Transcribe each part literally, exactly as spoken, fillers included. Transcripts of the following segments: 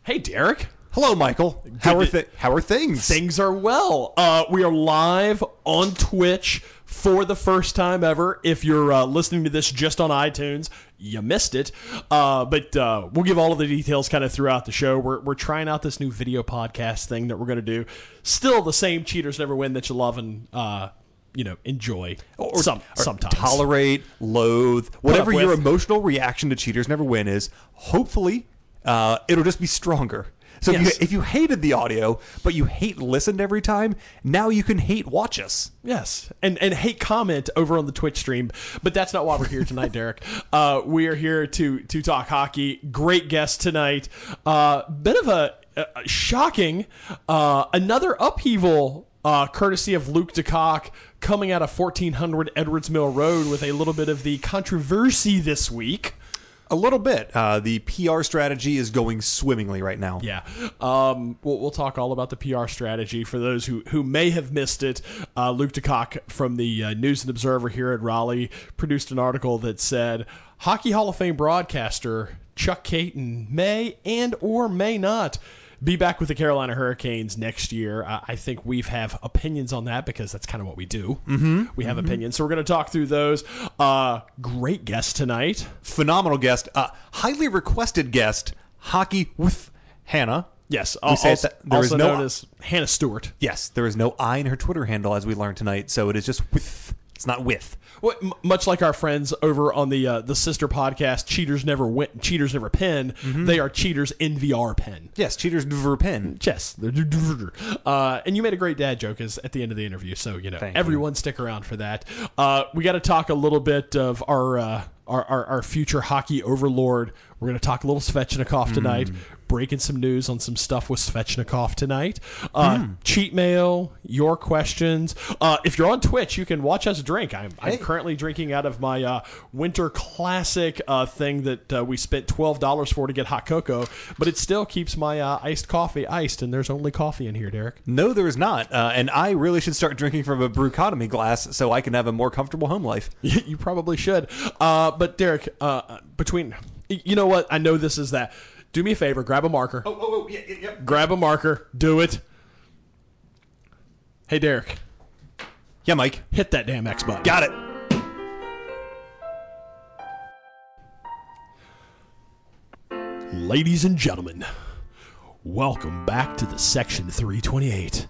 Hey, Derek. Hello, Michael. How are th- how are things? Things are well. Uh, we are live on Twitch for the first time ever. If you're uh, listening to this just on iTunes, you missed it. Uh, but uh, we'll give all of the details kind of throughout the show. We're we're trying out this new video podcast thing that we're going to do. Still the same Cheaters Never Win that you love and uh, you know enjoy, or some or sometimes tolerate, loathe, whatever your with. emotional reaction to Cheaters Never Win is. Hopefully, uh, it'll just be stronger. So Yes. if, you, if you hated the audio, but you hate listened every time, now you can hate watch us. Yes, and and hate comment over on the Twitch stream, but that's not why we're here tonight, Derek. Uh, we are here to to talk hockey. Great guest tonight. Uh, bit of a, a shocking, uh, another upheaval, uh, courtesy of Luke DeCock coming out of fourteen hundred Edwards Mill Road with a little bit of the controversy this week. A little bit. Uh, the P R strategy is going swimmingly right now. Yeah. Um, we'll, we'll talk all about the P R strategy. For those who, who may have missed it, uh, Luke DeCock from the uh, News and Observer here at Raleigh produced an article that said Hockey Hall of Fame broadcaster Chuck Kaiton may and or may not be back with the Carolina Hurricanes next year. Uh, I think we have opinions on that because that's kind of what we do. Mm-hmm. We have mm-hmm. opinions. So we're going to talk through those. Uh, great guest tonight. Phenomenal guest. Uh, highly requested guest. Hockey with Hannah. Yes. We say Also, that there also is no, known as Hannah Stewart. Yes. There is no I in her Twitter handle, as we learned tonight. So it is just with. It's not with. Well, m- much like our friends over on the uh, the sister podcast, Cheaters Never Win, Cheaters Never Pen. Mm-hmm. They are Cheaters N V R Pen. Yes, Cheaters Never Pen. Yes, uh, and you made a great dad joke as, at the end of the interview. So you know, Thank everyone you. stick around for that. Uh, we got to talk a little bit of our, uh, our our our future hockey overlord. We're going to talk a little Svechnikov tonight. Mm. Breaking some news on some stuff with Svechnikov tonight. Uh, mm. Cheat mail, your questions. Uh, if you're on Twitch, you can watch us drink. I'm, Hey. I'm currently drinking out of my uh, Winter Classic uh, thing that uh, we spent twelve dollars for to get hot cocoa, but it still keeps my uh, iced coffee iced, and there's only coffee in here, Derek. No, there is not. Uh, and I really should start drinking from a Brewconomy glass so I can have a more comfortable home life. You probably should. Uh, but Derek, uh, between, you know what? I know this is that. Do me a favor, grab a marker. Oh, oh, oh, yeah, yeah, yeah. Grab a marker. Do it. Hey, Derek. Yeah, Mike. Hit that damn X button. Got it. Ladies and gentlemen, welcome back to the Section three twenty-eight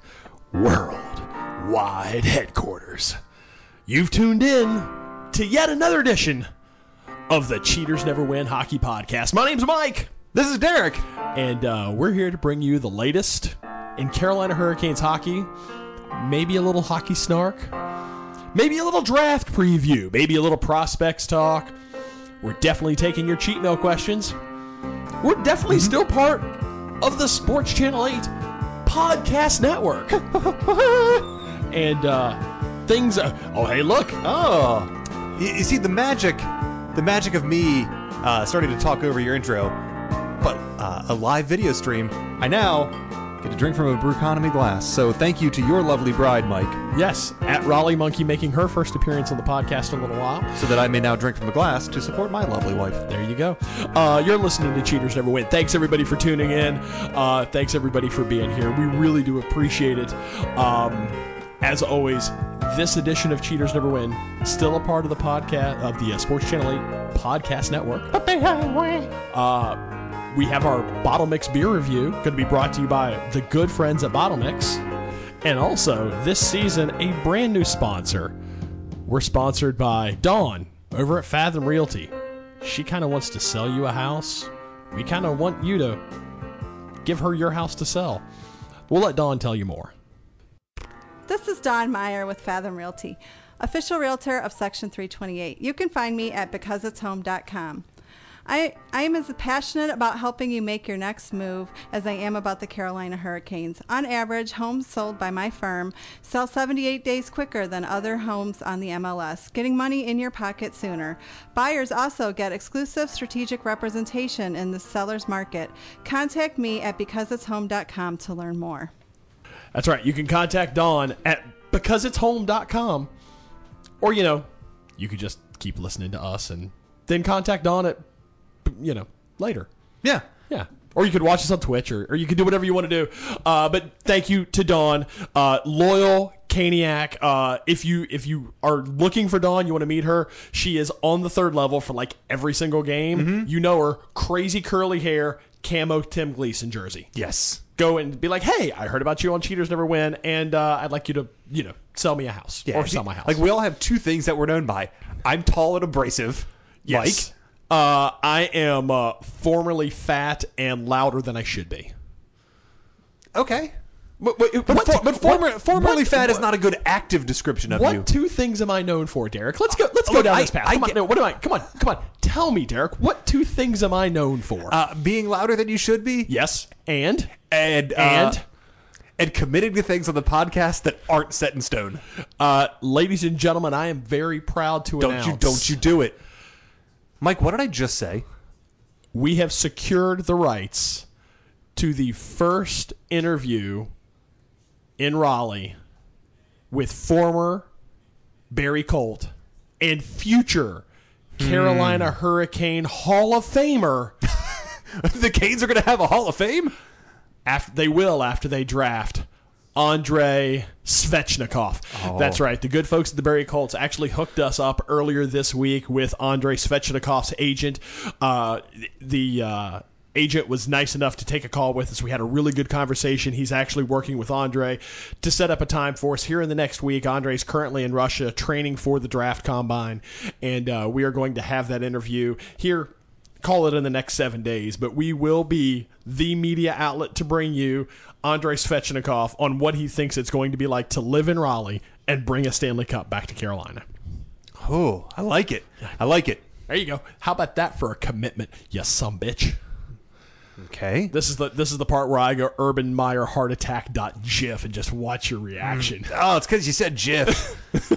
Worldwide Headquarters. You've tuned in to yet another edition of the Cheaters Never Win Hockey Podcast. My name's Mike. This is Derek. And uh, we're here to bring you the latest in Carolina Hurricanes hockey. Maybe a little hockey snark. Maybe a little draft preview. Maybe a little prospects talk. We're definitely taking your cheat mail questions. We're definitely mm-hmm. still part of the Sports Channel eight Podcast Network. and uh, things... Uh, oh, hey, look. Oh. You, you see, the magic, the magic of me uh, starting to talk over your intro, but uh, a live video stream, I now get to drink from a Brewconomy glass. So thank you to your lovely bride, Mike. Yes, at Raleigh Monkey making her first appearance on the podcast in a little while. So that I may now drink from a glass to support my lovely wife. There you go. Uh, you're listening to Cheaters Never Win. Thanks, everybody, for tuning in. Uh, thanks, everybody, for being here. We really do appreciate it. Um, as always, this edition of Cheaters Never Win, still a part of the podcast of the uh, Sports Channel eight Podcast Network. Uh, we have our Bottle Mix beer review, going to be brought to you by the good friends at Bottle Mix. And also, this season, a brand new sponsor. We're sponsored by Dawn over at Fathom Realty. She kind of wants to sell you a house. We kind of want you to give her your house to sell. We'll let Dawn tell you more. This is Dawn Meyer with Fathom Realty, official realtor of Section three twenty-eight. You can find me at because it's home dot com. I, I am as passionate about helping you make your next move as I am about the Carolina Hurricanes. On average, homes sold by my firm sell seventy-eight days quicker than other homes on the M L S, getting money in your pocket sooner. Buyers also get exclusive strategic representation in the seller's market. Contact me at because it's home dot com to learn more. That's right. You can contact Dawn at because it's home dot com. Or, you know, you could just keep listening to us and then contact Dawn at, you know, later. Yeah. Yeah. Or you could watch us on Twitch, or, or you can do whatever you want to do. Uh, but thank you to Dawn, uh, loyal Caniac. Uh, if you if you are looking for Dawn, you want to meet her. She is on the third level for like every single game. Mm-hmm. You know her, crazy curly hair, camo Tim Gleason jersey. Yes. Go and be like, hey, I heard about you on Cheaters Never Win, and uh, I'd like you to, you know, sell me a house Yeah, or sell my house. Like, we all have two things that we're known by. I'm tall and abrasive. Yes. Mike. Uh, I am uh, formerly fat and louder than I should be. Okay. But, but, But, what, for, but former, what, formerly what, fat what, is not a good active description of what you. two things am I known for, Derek? Let's go. Let's Oh, go look, down I- this path. I Come on, get- no, what am I? Come on, come on. Tell me, Derek. What two things am I known for? Uh, being louder than you should be. yes, and And, uh, and and committing to things on the podcast that aren't set in stone. uh, ladies and gentlemen, I am very proud to Don't announce. you don't you do it. Mike, what did I just say? We have secured the rights to the first interview in Raleigh with former Barry Colt and future Carolina Hmm. Hurricane Hall of Famer. The Canes are going to have a Hall of Fame? After they will after they draft Andrei Svechnikov. Oh. That's right. The good folks at the Barry Colts actually hooked us up earlier this week with Andrei Svechnikov's agent. Uh, the uh, agent was nice enough to take a call with us. We had a really good conversation. He's actually working with Andrei to set up a time for us here in the next week. Andrei's currently in Russia training for the draft combine, and uh, we are going to have that interview here. Call it in the next seven days, but we will be the media outlet to bring you Andrei Svechnikov on what he thinks it's going to be like to live in Raleigh and bring a Stanley Cup back to Carolina. Oh, I like it. I like it. There you go. How about that for a commitment, you sumbitch? Okay. This is the this is the part where I go Urban Meyer heart attack dot gif and just watch your reaction. Oh, it's because you said Jif.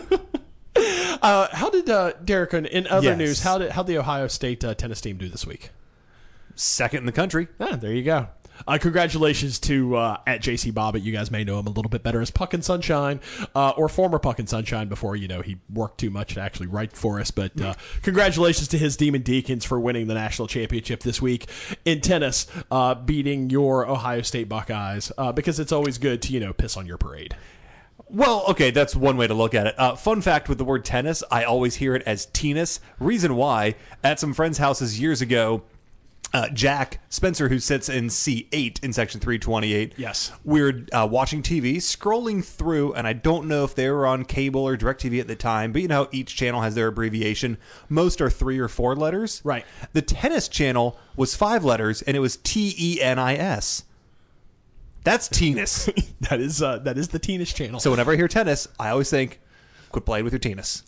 Uh, how did uh, Derek in, in other Yes. news? How did how the Ohio State uh, tennis team do this week? Second in the country. Ah, there you go. Uh, congratulations to uh, at J C Bobbitt. You guys may know him a little bit better as Puck and Sunshine, uh, or former Puck and Sunshine before, you know, he worked too much to actually write for us. But uh, congratulations to his Demon Deacons for winning the national championship this week in tennis, uh, beating your Ohio State Buckeyes, uh, because it's always good to, you know, piss on your parade. Well, okay, that's one way to look at it. Uh, fun fact with the word tennis, I always hear it as tennis. Reason why, at some friends' houses years ago, uh, Jack Spencer, who sits in C eight in section three twenty-eight. Yes. We were uh, watching T V, scrolling through, and I don't know if they were on cable or DirecTV at the time, but you know how each channel has their abbreviation. Most are three or four letters. Right. The tennis channel was five letters, and it was T E N I S. That's tennis. That is uh, that is the tennis channel. So whenever I hear tennis, I always think, quit playing with your tennis.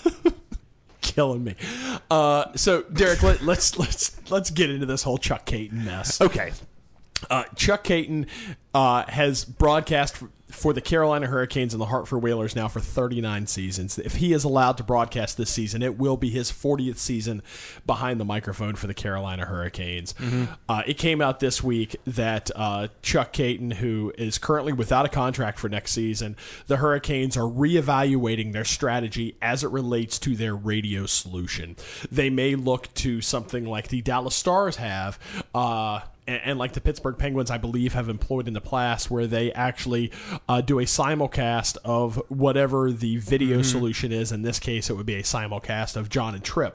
Killing me. Uh, so Derek, let, let's let's let's get into this whole Chuck Caton mess. Okay. Uh, Chuck Caton uh, has broadcast for, for the Carolina Hurricanes and the Hartford Whalers now for thirty-nine seasons. If he is allowed to broadcast this season, it will be his fortieth season behind the microphone for the Carolina Hurricanes. Mm-hmm. Uh, it came out this week that uh, Chuck Caton, who is currently without a contract for next season, the Hurricanes are reevaluating their strategy as it relates to their radio solution. They may look to something like the Dallas Stars have, uh, and, and like the Pittsburgh Penguins, I believe, have employed in the past, where they actually uh, do a simulcast of whatever the video mm-hmm. solution is. In this case, it would be a simulcast of John and Tripp.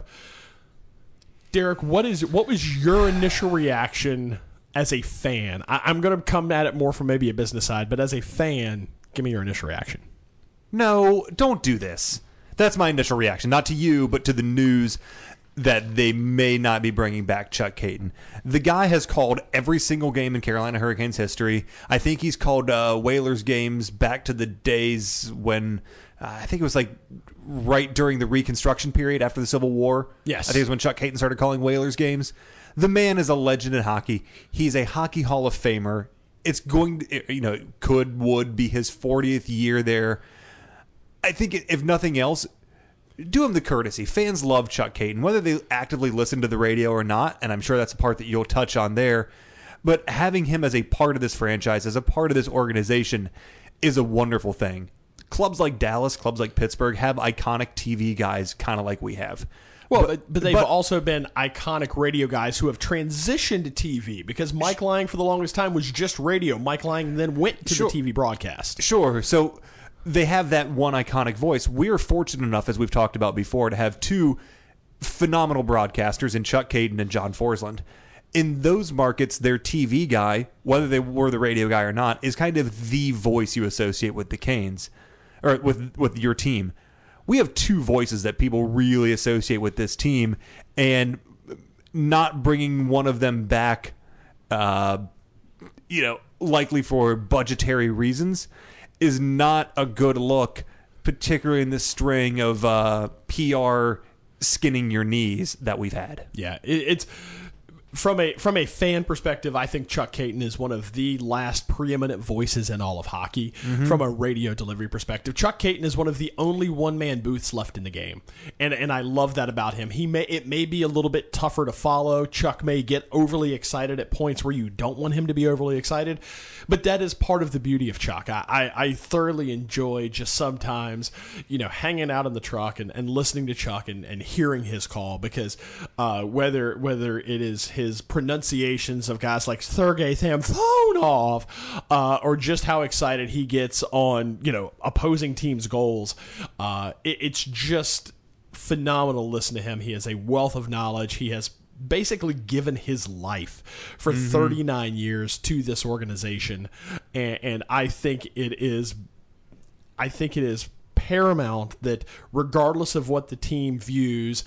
Derek, what is what was your initial reaction as a fan? I, I'm going to come at it more from maybe a business side, but as a fan, give me your initial reaction. No, don't do this. That's my initial reaction. Not to you, but to the news that they may not be bringing back Chuck Caton. The guy has called every single game in Carolina Hurricanes history. I think he's called uh, Whalers games back to the days when, uh, I think it was like right during the Reconstruction period after the Civil War. Yes. I think it was when Chuck Caton started calling Whalers games. The man is a legend in hockey. He's a Hockey Hall of Famer. It's going to, you know, could, would be his fortieth year there. I think if nothing else, do him the courtesy. Fans love Chuck Caton, whether they actively listen to the radio or not, and I'm sure that's a part that you'll touch on there. But having him as a part of this franchise, as a part of this organization, is a wonderful thing. Clubs like Dallas, clubs like Pittsburgh have iconic T V guys kind of like we have. Well, But- but, but they've but- also been iconic radio guys who have transitioned to T V because Mike Lang for the longest time was just radio. Mike Lang then went to Sure. the T V broadcast. Sure. So they have that one iconic voice. We're fortunate enough, as we've talked about before, to have two phenomenal broadcasters in Chuck Caton and John Forsland. In those markets, their T V guy, whether they were the radio guy or not, is kind of the voice you associate with the Canes, or with with your team. We have two voices that people really associate with this team, and not bringing one of them back, uh, you know, likely for budgetary reasons, is not a good look, particularly in this string of uh, P R skinning your knees that we've had. Yeah, it, it's from a from a fan perspective. I think Chuck Caton is one of the last preeminent voices in all of hockey. Mm-hmm. From a radio delivery perspective, Chuck Caton is one of the only one man booths left in the game, and and I love that about him. He may it may be a little bit tougher to follow. Chuck may get overly excited at points where you don't want him to be overly excited, but that is part of the beauty of Chuck. I I, I thoroughly enjoy just sometimes, you know, hanging out in the truck and, and listening to Chuck and, and hearing his call, because uh, whether whether it is his His pronunciations of guys like Sergei Samsonov, uh, or just how excited he gets on, you know, opposing teams' goals, uh, it, it's just phenomenal to listen to him. He has a wealth of knowledge. He has basically given his life for mm-hmm. thirty-nine years to this organization, and, and I think it is, I think it is paramount that regardless of what the team views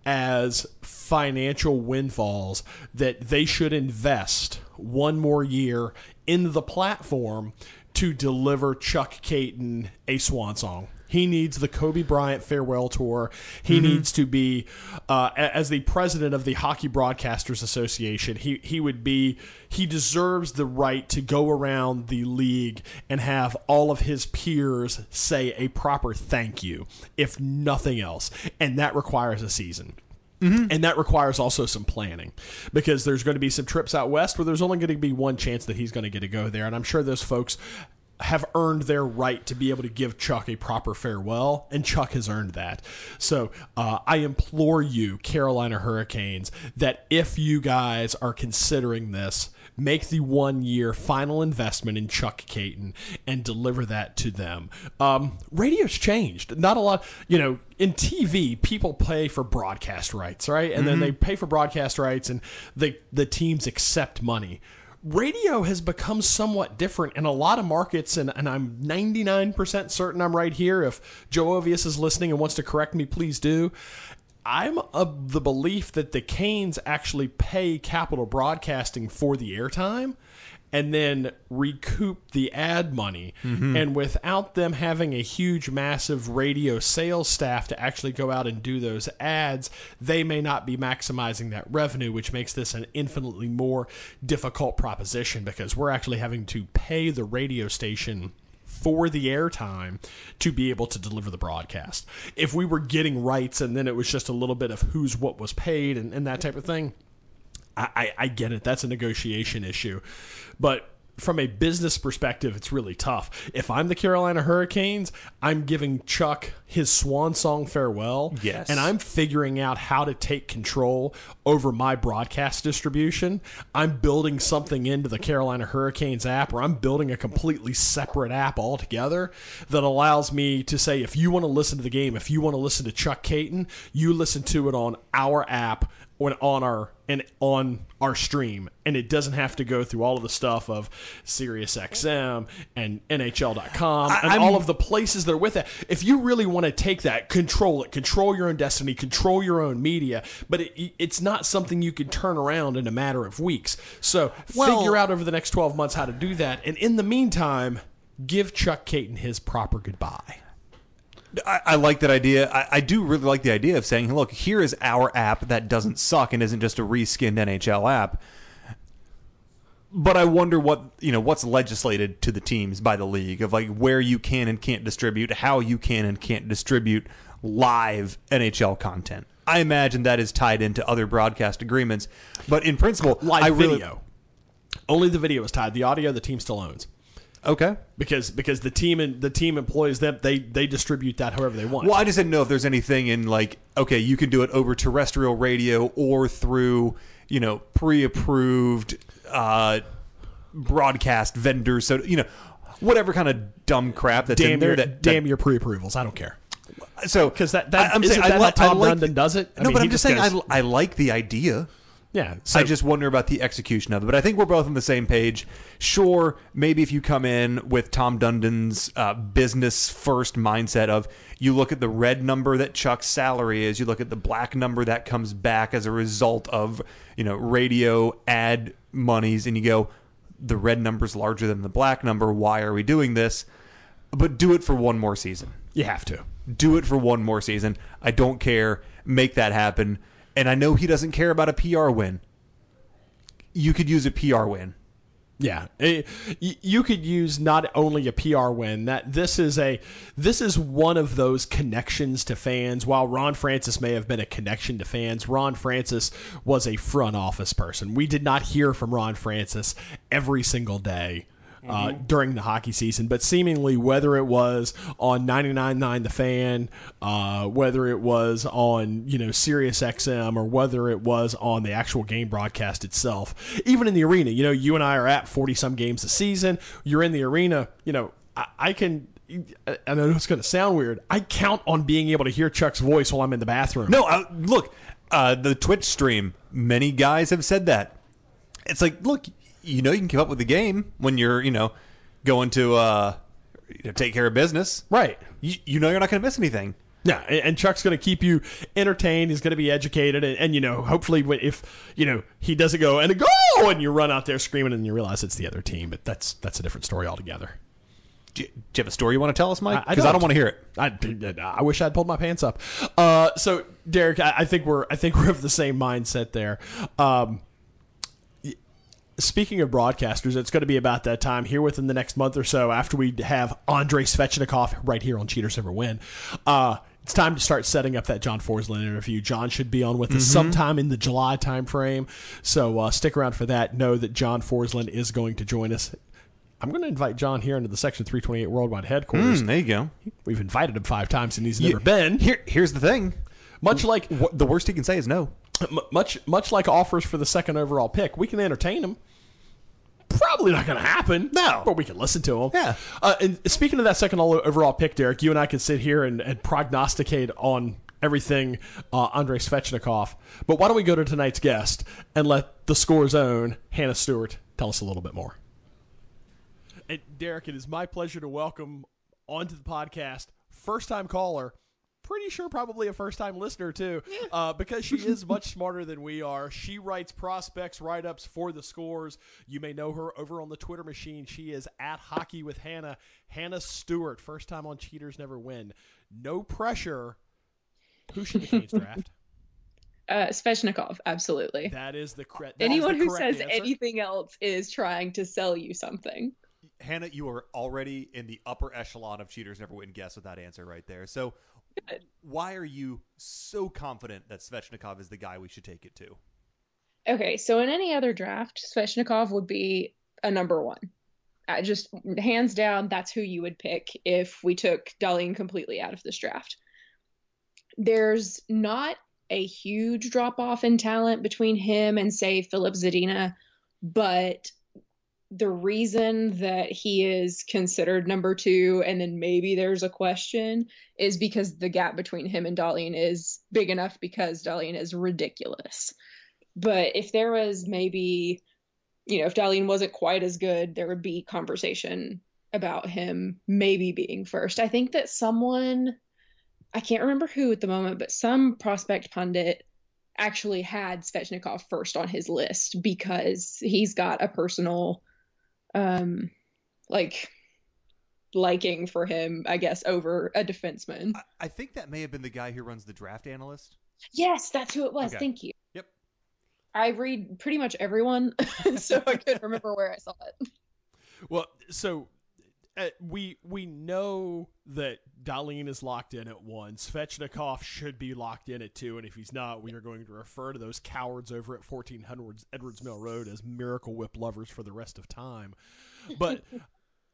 as financial windfalls, that they should invest one more year in the platform to deliver Chuck Caton a swan song. He needs the Kobe Bryant farewell tour. He mm-hmm. needs to be, uh, as the president of the Hockey Broadcasters Association, he, he would be, he deserves the right to go around the league and have all of his peers say a proper thank you, if nothing else. And that requires a season. Mm-hmm. And that requires also some planning, because there's going to be some trips out west where there's only going to be one chance that he's going to get to go there. And I'm sure those folks have earned their right to be able to give Chuck a proper farewell, and Chuck has earned that. So uh, I implore you, Carolina Hurricanes, that if you guys are considering this, make the one-year final investment in Chuck Caton and deliver that to them. Um, radio's changed. Not a lot, you know, in T V, people pay for broadcast rights, right? And mm-hmm. then they pay for broadcast rights, and the the teams accept money. Radio has become somewhat different in a lot of markets, and, and I'm ninety-nine percent certain I'm right here. If Joe Ovius is listening and wants to correct me, please do. I'm of the belief that the Canes actually pay Capital Broadcasting for the airtime and then recoup the ad money. Mm-hmm. And without them having a huge, massive radio sales staff to actually go out and do those ads, they may not be maximizing that revenue, which makes this an infinitely more difficult proposition, because we're actually having to pay the radio station for the airtime to be able to deliver the broadcast. If we were getting rights and then it was just a little bit of who's what was paid and, and that type of thing, I, I, I get it. That's a negotiation issue. But from a business perspective, it's really tough. If I'm the Carolina Hurricanes, I'm giving Chuck his swan song farewell. Yes. And I'm figuring out how to take control over my broadcast distribution. I'm building something into the Carolina Hurricanes app, or I'm building a completely separate app altogether that allows me to say, if you want to listen to the game, if you want to listen to Chuck Caton, you listen to it on our app, when on our and on our stream, and it doesn't have to go through all of the stuff of SiriusXM and N H L dot com and I'm, all of the places that are with it. If you really want to take that, control it, control your own destiny, control your own media, but it, it's not something you can turn around in a matter of weeks. So well, figure out over the next twelve months how to do that, and in the meantime, give Chuck Caton his proper goodbye. I, I like that idea. I, I do really like the idea of saying, look, here is our app that doesn't suck and isn't just a reskinned N H L app. But I wonder what, you know, what's legislated to the teams by the league, of like where you can and can't distribute, how you can and can't distribute live N H L content. I imagine that is tied into other broadcast agreements. But in principle, live I really, video. Only the video is tied. The audio the team still owns. Okay. Because because the team and the team employs them, they they distribute that however they want. Well, I just didn't know if there's anything in like, okay, you can do it over terrestrial radio or through, you know, pre-approved uh, broadcast vendors. So, you know, whatever kind of dumb crap that's damn in there. your, that, damn that, your pre-approvals. I don't care. So Because that, that I, I'm isn't saying that I, how li- Tom I like, Dundon does it? I no, mean, but he I'm just saying goes- I, I like the idea. yeah. So I just wonder about the execution of it. But I think we're both on the same page. Sure, maybe if you come in with Tom Dundon's uh, business first mindset of you look at the red number that Chuck's salary is, you look at the black number that comes back as a result of, you know, radio ad monies, and you go, the red number's larger than the black number. Why are we doing this? But do it for one more season. you have to. Do it for one more season. I don't care. Make that happen. And I know he doesn't care about a P R win. You could use a P R win. Yeah, Eh, y- you could use not only a P R win. That this is a this is one of those connections to fans. While Ron Francis may have been a connection to fans, Ron Francis was a front office person. We did not hear from Ron Francis every single day uh, during the hockey season, but seemingly whether it was on ninety-nine point nine The Fan, uh, whether it was on you know Sirius X M, or whether it was on the actual game broadcast itself, even in the arena, you know, you and I are at forty some games a season. You're in the arena, you know, I, I can. I know it's going to sound weird. I count on being able to hear Chuck's voice while I'm in the bathroom. No, uh, look, uh, the Twitch stream, many guys have said that. It's like, look, you know you can keep up with the game when you're, you know, going to uh, you know, take care of business. Right. You, you know you're not going to miss anything. Yeah, and and Chuck's going to keep you entertained. He's going to be educated, and, and you know, hopefully, if you know he doesn't go and a goal, and you run out there screaming, and you realize it's the other team. But that's that's a different story altogether. Do you, do you have a story you want to tell us, Mike? I- I Because I, don't. don't want to hear it. I, I wish I'd pulled my pants up. Uh, so Derek, I, I think we're I think we're of the same mindset there. Um, y- speaking of broadcasters, it's going to be about that time here within the next month or so after we have Andrei Svechnikov right here on Cheaters Never Win. Uh, it's time to start setting up that John Forsland interview. John should be on with us sometime in the July timeframe, so uh, stick around for that. Know that John Forsland is going to join us. I'm going to invite John here into the Section three twenty-eight Worldwide Headquarters. Mm, there you go. We've invited him five times and he's You- never been. Here, here's the thing. Much like What, the worst he can say is no. m- much much like offers for the second overall pick, we can entertain him. Probably not going to happen. No. But we can listen to him. Yeah. Uh, and speaking of that second all- overall pick, Derek, you and I can sit here and, and prognosticate on everything uh, Andrei Svechnikov. But why don't we go to tonight's guest and let the Score's own Hannah Stewart tell us a little bit more. And Derek, it is my pleasure to welcome onto the podcast first-time caller, pretty sure probably a first-time listener too, uh, because she is much smarter than we are. She writes prospects write-ups for the Scores. You may know her over on the Twitter machine. She is at Hockey with Hannah. Hannah Stewart, first time on Cheaters Never Win. No pressure. Who should the Canes draft? Uh, Svechnikov, absolutely. That is the correct. Anyone the who correct says answer. anything else is trying to sell you something. Hannah, you are already in the upper echelon of Cheaters Never Win guess with that answer right there. So Good. why are you so confident that Svechnikov is the guy we should take it to? Okay, so in any other draft, Svechnikov would be a number one. Uh, just hands down, that's who you would pick if we took Dahlin completely out of this draft. There's not a huge drop off in talent between him and, say, Philip Zadina, but the reason that he is considered number two, and then maybe there's a question, is because the gap between him and Dahlin is big enough because Dahlin is ridiculous. But if there was maybe, you know, if Dahlin wasn't quite as good, there would be conversation about him maybe being first. I think that someone, I can't remember who at the moment, but some prospect pundit actually had Svechnikov first on his list because he's got a personal um like liking for him, I guess, over a defenseman. I, I think that may have been the guy who runs the draft analyst. Yes, that's who it was. Okay. Thank you. Yep. I read pretty much everyone, so I couldn't remember where I saw it. Well, so uh, we we know that Dahlin is locked in at one. Svechnikov should be locked in at two, and if he's not, we are going to refer to those cowards over at fourteen hundred Edwards Mill Road as Miracle Whip lovers for the rest of time. But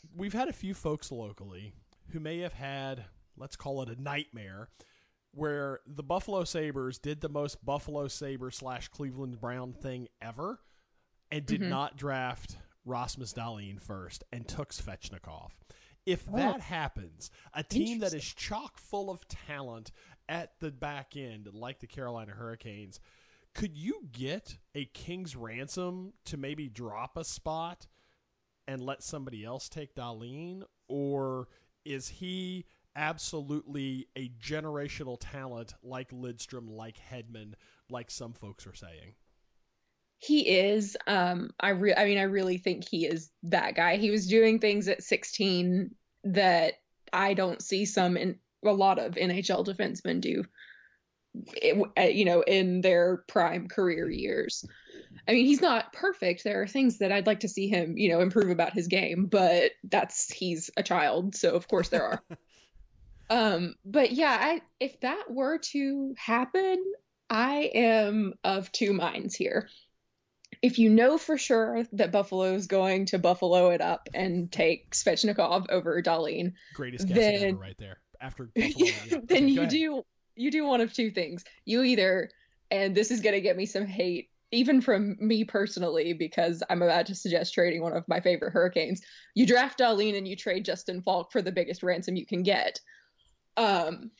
we've had a few folks locally who may have had, let's call it a nightmare, where the Buffalo Sabres did the most Buffalo Sabre slash Cleveland Brown thing ever and did mm-hmm. not draft Rasmus Dahlin first and took Svechnikov. If oh. that happens, a team that is chock full of talent at the back end, like the Carolina Hurricanes, could you get a king's ransom to maybe drop a spot and let somebody else take Dahlin? Or is he absolutely a generational talent like Lidstrom, like Hedman, like some folks are saying? He is. Um, I re- I mean, I really think he is that guy. He was doing things at sixteen that I don't see some in a lot of N H L defensemen do, it, you know, in their prime career years. I mean, he's not perfect. There are things that I'd like to see him, you know, improve about his game, but that's, he's a child. So of course there are. um, but yeah, I, if that were to happen, I am of two minds here. If you know for sure that Buffalo is going to Buffalo it up and take Svechnikov over Dahlin, greatest guess then, ever right there. After Buffalo, yeah. then okay, you do you do one of two things. You either, and this is going to get me some hate, even from me personally, because I'm about to suggest trading one of my favorite Hurricanes. You draft Dahlin and you trade Justin Falk for the biggest ransom you can get. Um,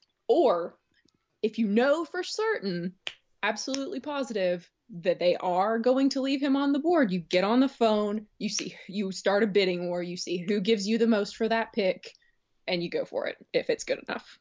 or if you know for certain, absolutely positive, that they are going to leave him on the board, you get on the phone, you see, you start a bidding war, you see who gives you the most for that pick, and you go for it if it's good enough.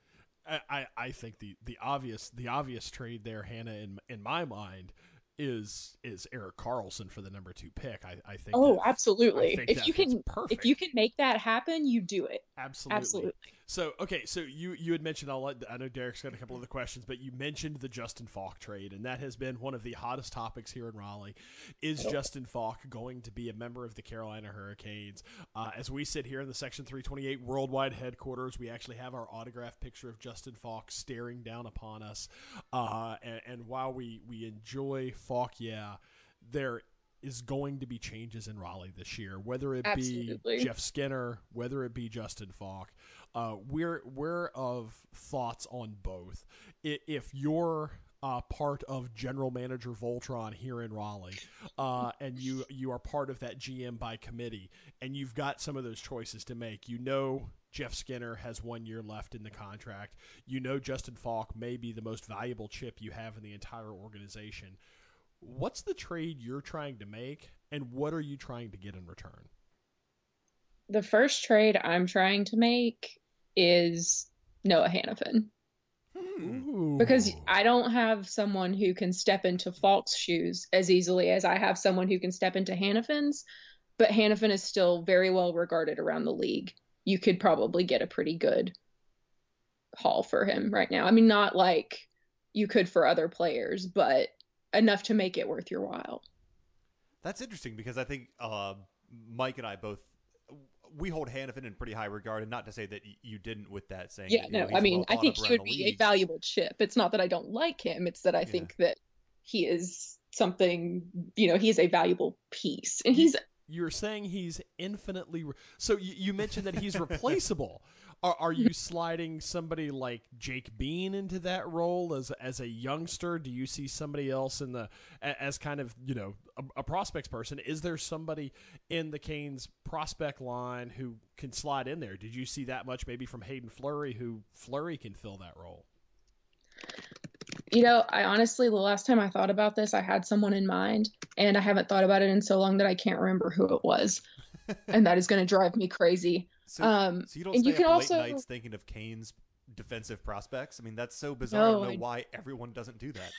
I, I think the, the obvious the obvious trade there, Hannah, in in my mind, is is Erik Karlsson for the number two pick. I, I think. Oh, that, absolutely! Think if you can, perfect. if you can make that happen, you do it. Absolutely. Absolutely. So okay, so you you had mentioned, I'll let, I know Derek's got a couple of the questions, but you mentioned the Justin Falk trade, and that has been one of the hottest topics here in Raleigh. Is Justin Falk going to be a member of the Carolina Hurricanes? Uh, as we sit here in the Section three twenty-eight Worldwide headquarters, we actually have our autographed picture of Justin Falk staring down upon us. Uh, and, and while we we enjoy Falk, yeah, there is going to be changes in Raleigh this year, whether it Absolutely. be Jeff Skinner, whether it be Justin Falk. Uh, we're we're of thoughts on both. If you're uh, part of General Manager Voltron here in Raleigh, uh, and you you are part of that G M by committee, and you've got some of those choices to make, you know Jeff Skinner has one year left in the contract. You know Justin Falk may be the most valuable chip you have in the entire organization. What's the trade you're trying to make, and what are you trying to get in return? The first trade I'm trying to make is Noah Hanifin. Ooh. Because I don't have someone who can step into Falk's shoes as easily as I have someone who can step into Hanifin's, but Hanifin is still very well regarded around the league. You could probably get a pretty good haul for him right now. I mean, not like you could for other players, but enough to make it worth your while. That's interesting because I think uh, Mike and I both, we hold Hanifin in pretty high regard, and not to say that y- you didn't with that saying. Yeah, that, no, you know, I mean, well I think he would be league. a valuable chip. It's not that I don't like him. It's that I yeah. think that he is something, you know, he is a valuable piece. And he's... You're saying he's infinitely... Re- so you, you mentioned that he's replaceable. Are, are you sliding somebody like Jake Bean into that role as as a youngster? Do you see somebody else in the as kind of, you know, a, a prospects person? Is there somebody in the Canes prospect line who can slide in there? Did you see that much maybe from Hayden Fleury, who Fleury can fill that role? You know, I honestly, the last time I thought about this, I had someone in mind, and I haven't thought about it in so long that I can't remember who it was. And that is going to drive me crazy. So, um, so you don't and stay you up can late also... nights thinking of Canes defensive prospects? I mean, that's so bizarre. No, I don't know I... why everyone doesn't do that.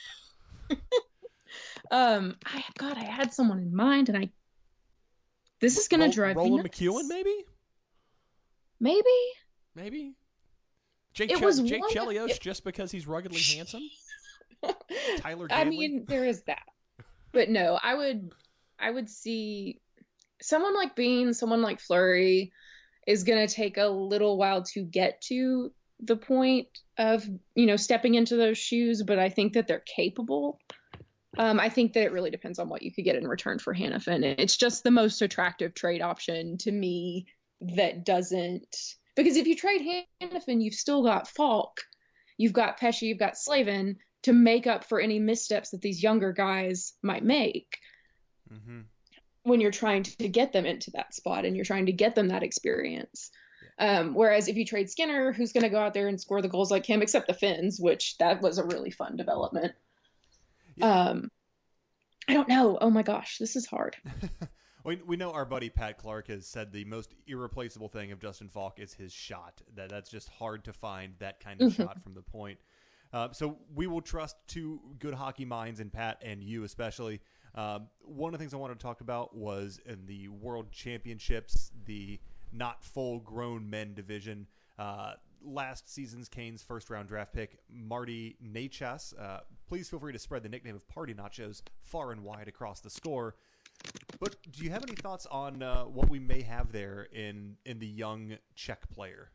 um, I God, I had someone in mind, and I... This is going to drive Roland me nuts. McEwen, maybe? Maybe? Maybe? Jake, it Ch- was Jake one... Chelios it... just because he's ruggedly handsome? Tyler Janley? I mean, there is that. But no, I would I would see someone like Bean, someone like Fleury is going to take a little while to get to the point of, you know, stepping into those shoes, but I think that they're capable. Um, I think that it really depends on what you could get in return for Hanifin. It's just the most attractive trade option to me that doesn't, because if you trade Hanifin, you've still got Falk, you've got Pesce, you've got Slavin to make up for any missteps that these younger guys might make mm-hmm. when you're trying to get them into that spot and you're trying to get them that experience. Yeah. Um, whereas if you trade Skinner, who's going to go out there and score the goals like him, except the Finns, which that was a really fun development. Yeah. Um, I don't know. Oh my gosh, this is hard. we we know our buddy Pat Clark has said the most irreplaceable thing of Justin Falk is his shot. That that's just hard to find that kind of shot from the point. Uh, so we will trust two good hockey minds in Pat and you especially. Um, one of the things I wanted to talk about was in the World Championships, the not full-grown men division. Uh, last season's Canes first-round draft pick, Marty Necas. Uh, please feel free to spread the nickname of Party Nachos far and wide across the score. But do you have any thoughts on uh, what we may have there in, in the young Czech player?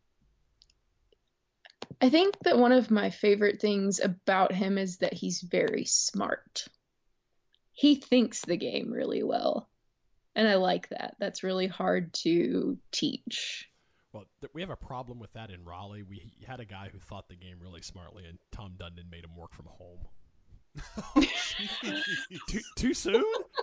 I think that one of my favorite things about him is that he's very smart. He thinks the game really well. And I like that. That's really hard to teach. Well, th- we have a problem with that in Raleigh. We had a guy who thought the game really smartly, and Tom Dundon made him work from home. too, too soon?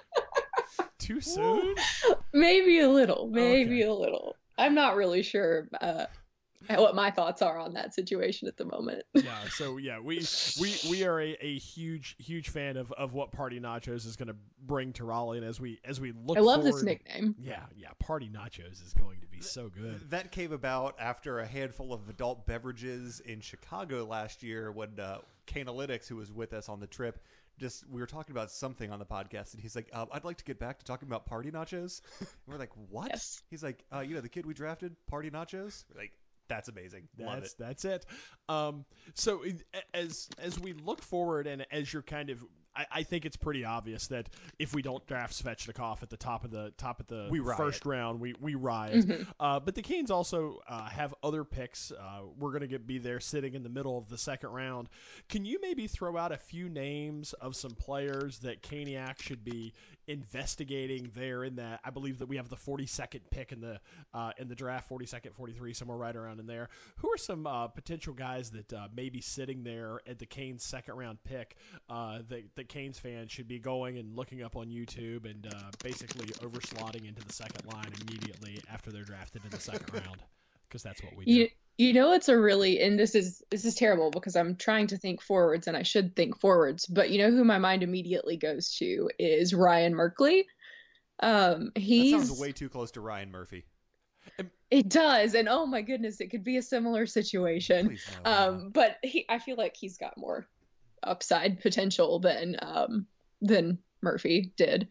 Too soon? Maybe a little. Maybe okay. a little. I'm not really sure uh, what my thoughts are on that situation at the moment. Yeah, so yeah, we we we are a, a huge huge fan of, of what Party Nachos is going to bring to Raleigh, and as we as we look, I love forward, this nickname. Yeah, yeah, Party Nachos is going to be so good. That came about after a handful of adult beverages in Chicago last year when uh, Canalytics, who was with us on the trip, just we were talking about something on the podcast, and he's like, um, "I'd like to get back to talking about Party Nachos." And we're like, "What?" Yes. He's like, uh, "You know, the kid we drafted, Party Nachos." We're like. That's amazing. Love that's, it. That's it. Um, so as as we look forward and as you're kind of, I, I think it's pretty obvious that if we don't draft Svechnikov at the top of the top of the we first round, we we riot. Mm-hmm. Uh, but the Canes also uh, have other picks. Uh, we're going to get be there sitting in the middle of the second round. Can you maybe throw out a few names of some players that Caniac should be investigating there in that? I believe that we have the forty-second pick in the uh, in the draft, forty-second, forty-three, somewhere right around in there. Who are some uh, potential guys that uh, may be sitting there at the Canes second round pick uh, that, that Canes fans should be going and looking up on YouTube and uh, basically overslotting into the second line immediately after they're drafted in the second round? Because that's what we do. You, you know, it's a really, and this is this is terrible because I'm trying to think forwards and I should think forwards, but you know who my mind immediately goes to is Ryan Merkley. Um, he's that sounds way too close to Ryan Murphy. It does, and oh my goodness, it could be a similar situation. No, um, but he, I feel like he's got more upside potential than um, than Murphy did.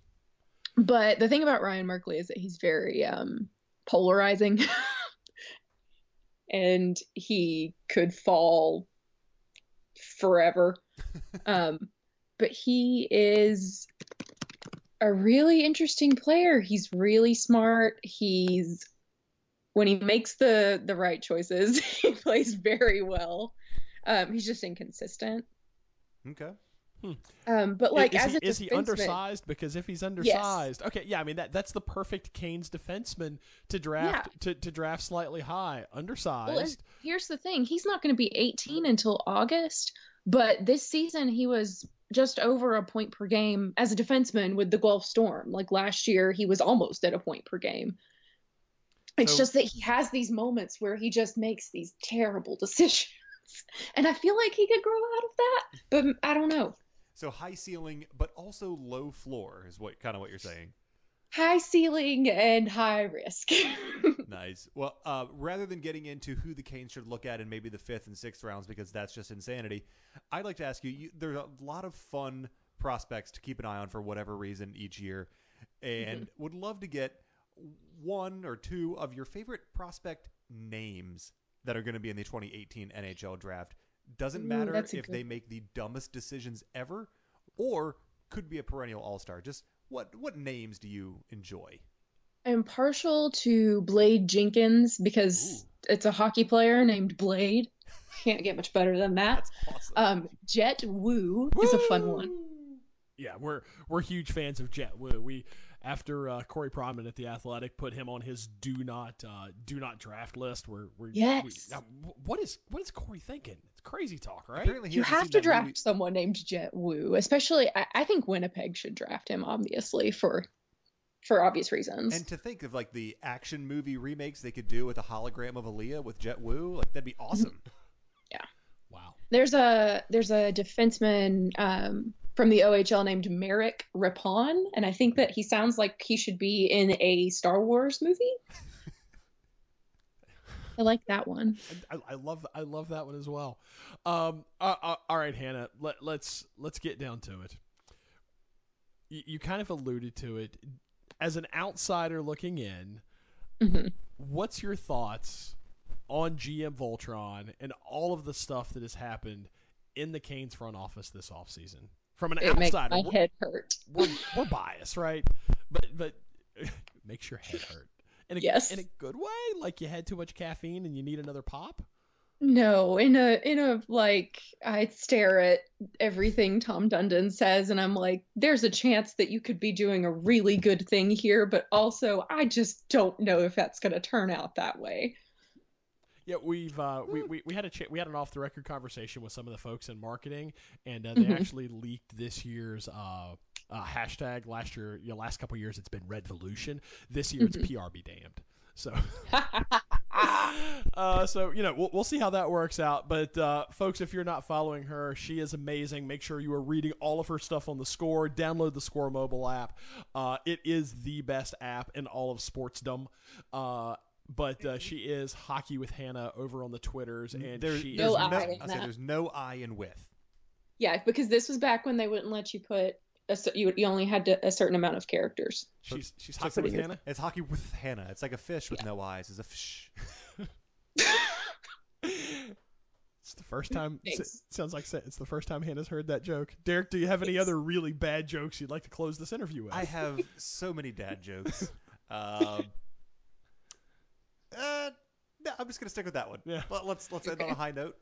But the thing about Ryan Merkley is that he's very um, polarizing, and he could fall forever. um, but he is a really interesting player. He's really smart. He's when he makes the the right choices, he plays very well. Um, he's just inconsistent. Okay. Hmm. Um, but like, is as he, a is he undersized? Because if he's undersized, yes. okay, yeah, I mean that that's the perfect Canes defenseman to draft yeah. to, to draft slightly high, undersized. Well, here's the thing: he's not going to be eighteen until August. But this season, he was just over a point per game as a defenseman with the Guelph Storm. Like last year, he was almost at a point per game. It's so, just that he has these moments where he just makes these terrible decisions. And I feel like he could grow out of that, but I don't know. So high ceiling, but also low floor is what kind of what you're saying. High ceiling and high risk. Nice. Well, uh, rather than getting into who the Canes should look at in maybe the fifth and sixth rounds, because that's just insanity, I'd like to ask you, you there's a lot of fun prospects to keep an eye on for whatever reason each year, and mm-hmm. would love to get one or two of your favorite prospect names that are going to be in the twenty eighteen N H L draft. Doesn't matter Ooh, if good... they make the dumbest decisions ever or could be a perennial all-star. Just what what names do you enjoy? I'm partial to Blade Jenkins because Ooh. It's a hockey player named Blade. Can't get much better than that. That's awesome. Um, Jet Wu, Woo is a fun one. Yeah, we're we're huge fans of Jet Wu. We after uh, Corey Prodman at the Athletic put him on his do not uh, do not draft list. We're, we're yes. We, now, what is what is Corey thinking? It's crazy talk, right? Apparently he You hasn't have seen to that draft movie. someone named Jet Wu, especially. I, I think Winnipeg should draft him, obviously for for obvious reasons. And to think of like the action movie remakes they could do with a hologram of Aaliyah with Jet Wu, like that'd be awesome. Yeah. Wow. There's a there's a defenseman um, from the O H L named Merrick Rapon, and I think that he sounds like he should be in a Star Wars movie. I like that one. I, I love I love that one as well. Um, uh, uh, all right, Hannah. Let, let's let's get down to it. You, you kind of alluded to it. As an outsider looking in, Mm-hmm. what's your thoughts on G M Voltron and all of the stuff that has happened in the Canes front office this offseason? From an It makes outsider, my we're, head hurt. we're, we're biased, right? But but it makes your head hurt. In a, Yes. in a good way? Like you had too much caffeine and you need another pop? No, in a in a like I stare at everything Tom Dundon says and I'm like, there's a chance that you could be doing a really good thing here, but also I just don't know if that's going to turn out that way. Yeah, we've uh, we, we we had a ch- we had an off the record conversation with some of the folks in marketing, and uh, they Mhm. actually leaked this year's uh, uh, hashtag. Last year, you know, last couple of years, it's been Redvolution. This year, Mhm. it's P R be damned. So, uh, so you know, we'll, we'll see how that works out. But uh, folks, if you're not following her, she is amazing. Make sure you are reading all of her stuff on the Score. Download the Score mobile app. Uh, it is the best app in all of sportsdom. Uh, But uh, she is Hockey with Hannah over on the Twitters, and There- she there's No is I no, in I say that. there's no I in with. Yeah, because this was back when they wouldn't let you put a, cer- you you only had to, a certain amount of characters. she's she's So Hockey it's, with it's, Hannah. it's hockey with Hannah. It's like a fish with no eyes. It's a fish. It's the first time. Thanks. It sounds like it's the first time Hannah's heard that joke. Derek, do you have any other really bad jokes you'd like to close this interview with? I have so many dad jokes. Um, uh, no, I'm just gonna stick with that one. Yeah. Let, let's let's end on a high note.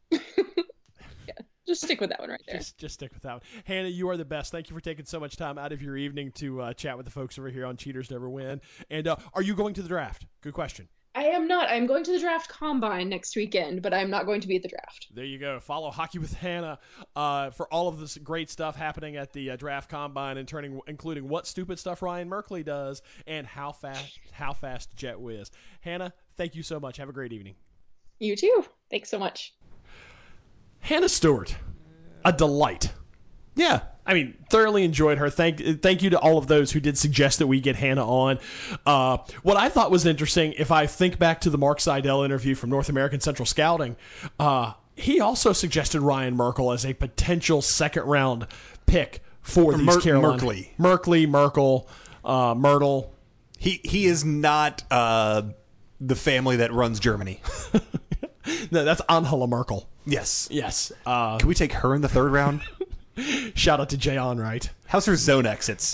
Just stick with that one right there. Just, just stick with that one. Hannah, you are the best. Thank you for taking so much time out of your evening to uh, chat with the folks over here on Cheaters Never Win. And uh, are you going to the draft? Good question. I am not. I'm going to the draft combine next weekend, but I'm not going to be at the draft. There you go. Follow Hockey with Hannah uh, for all of this great stuff happening at the uh, draft combine, and turning, including what stupid stuff Ryan Merkley does and how fast how fast Jet Whiz. Hannah, thank you so much. Have a great evening. You too. Thanks so much. Hannah Stewart, a delight. Yeah, I mean, thoroughly enjoyed her. Thank thank you to all of those who did suggest that we get Hannah on. Uh, what I thought was interesting, if I think back to the Mark Seidel interview from North American Central Scouting, uh, he also suggested Ryan Merkel as a potential second-round pick for these Mer- Carolina. Merkley. Merkley, Merkel, uh, Myrtle. He he is not uh, the family that runs Germany. No, that's Angela Merkel. Yes. Yes. Uh, Can we take her in the third round? shout out to Jay Onright. How's her zone exits?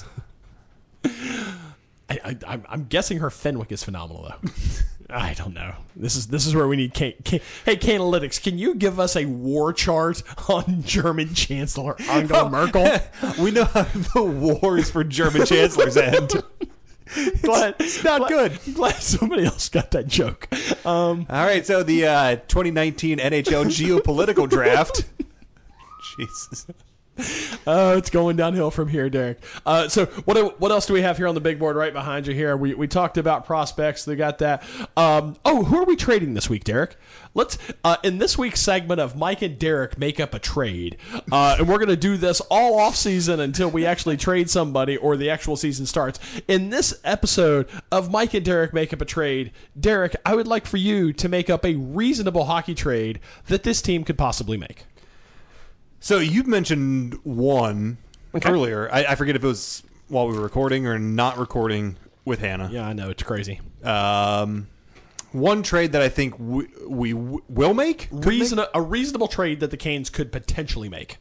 I, I, I'm, I'm guessing her Fenwick is phenomenal, though. I don't know. This is this is where we need. Can, can, hey, Canalytics, can you give us a war chart on German Chancellor Angela Merkel? We know how the wars for German chancellors end. glad, It's not glad- good. Glad somebody else got that joke. Um, All right, so the uh, twenty nineteen N H L geopolitical draft. Jesus. Oh, it's going downhill from here, Derek. Uh, so what what else do we have here on the big board right behind you here? We we talked about prospects. They got that. Um, oh, who are we trading this week, Derek? Let's uh, in this week's segment of Mike and Derek make up a trade, uh, and we're going to do this all off season until we actually trade somebody or the actual season starts. In this episode of Mike and Derek make up a trade, Derek, I would like for you to make up a reasonable hockey trade that this team could possibly make. So you mentioned one Okay. earlier. I, I forget if it was while we were recording or not recording with Hannah. Yeah, I know it's crazy. Um, one trade that I think we, we w- will make. Could Reason a reasonable trade that the Canes could potentially make.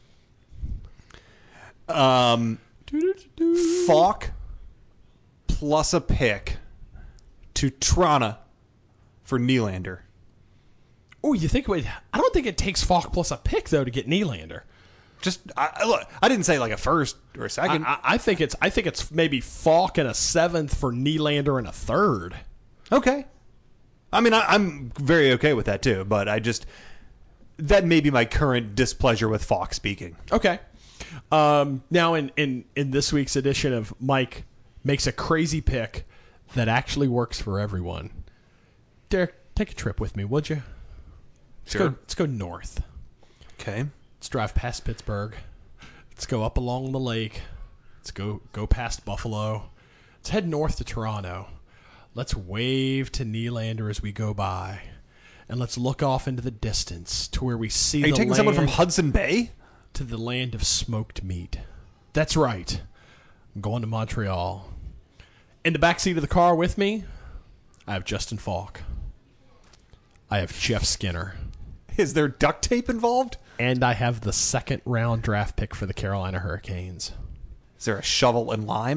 make? Um, Falk plus a pick to Toronto for Nylander. Oh, you think? Wait, I don't think it takes Falk plus a pick though to get Nylander. Just I, I- look, I didn't say like a first or a second. I, I, I think it's I think it's maybe Falk and a seventh for Nylander and a third. Okay. I mean, I, I'm very okay with that too, but I just that may be my current displeasure with Fox speaking. Okay. Um, now, in, in, in this week's edition of Mike Makes a Crazy Pick that actually works for everyone. Derek, take a trip with me, would you? Let's Sure. go. Let's go north. Okay. Let's drive past Pittsburgh. Let's go up along the lake. Let's go go past Buffalo. Let's head north to Toronto. Let's wave to Nylander as we go by, and let's look off into the distance to where we see. Are you the taking land, someone from Hudson Bay? to the land of smoked meat? That's right. I'm going to Montreal. In the backseat of the car with me, I have Justin Falk. I have Jeff Skinner. Is there duct tape involved? And I have the second round draft pick for the Carolina Hurricanes. Is there a shovel and lime?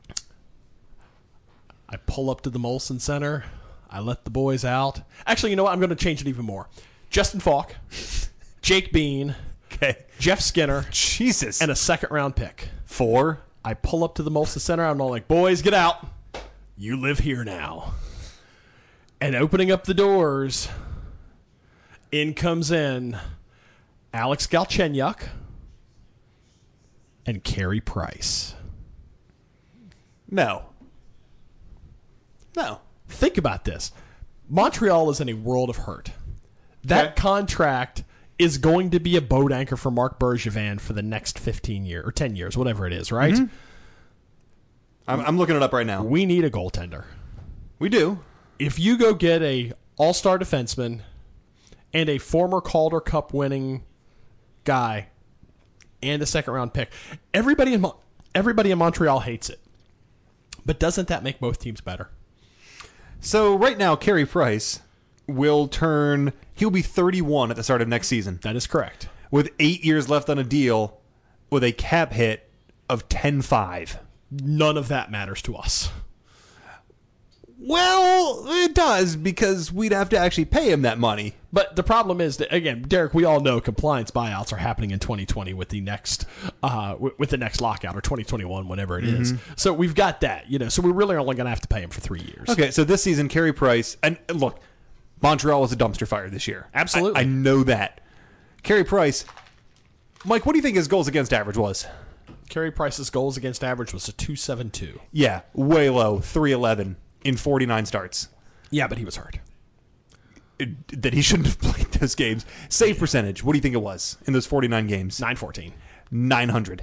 I pull up to the Molson Center. I let the boys out. Actually, you know what? I'm going to change it even more. Justin Falk, Jake Bean, Okay. Jeff Skinner, Jesus. and a second round pick. Four. I pull up to the Molson Center. I'm all like, boys, get out. You live here now. And opening up the doors, in comes in Alex Galchenyuk and Carey Price. No. No. Think about this. Montreal is in a world of hurt. That Okay. contract is going to be a boat anchor for Marc Bergevin for the next fifteen years or ten years, whatever it is, right? Mm-hmm. I'm, I'm looking it up right now. We need a goaltender. We do. If you go get a all-star defenseman and a former Calder Cup winning guy and a second round pick, everybody in Mo- everybody in Montreal hates it. But doesn't that make both teams better? So right now, Carey Price will turn. He'll be thirty-one at the start of next season, That is correct. with eight years left on a deal, with a cap hit of ten five. None of that matters to us. Well, it does, because we'd have to actually pay him that money. But the problem is that, again, Derek, we all know compliance buyouts are happening in twenty twenty with the next uh, w- with the next lockout, or twenty twenty-one, whenever it is. So we've got that, you know. So we're really only going to have to pay him for three years. Okay, so this season, Carey Price, and and look, Montreal was a dumpster fire this year. Absolutely. I, I know that. Carey Price, Mike, what do you think his goals against average was? Carey Price's goals against average was a two seventy-two. Yeah, way low, three eleven in forty-nine starts. Yeah, but he was hurt. It- that he shouldn't have played those games. Save percentage, what do you think it was in those forty-nine games? nine fourteen. nine hundred.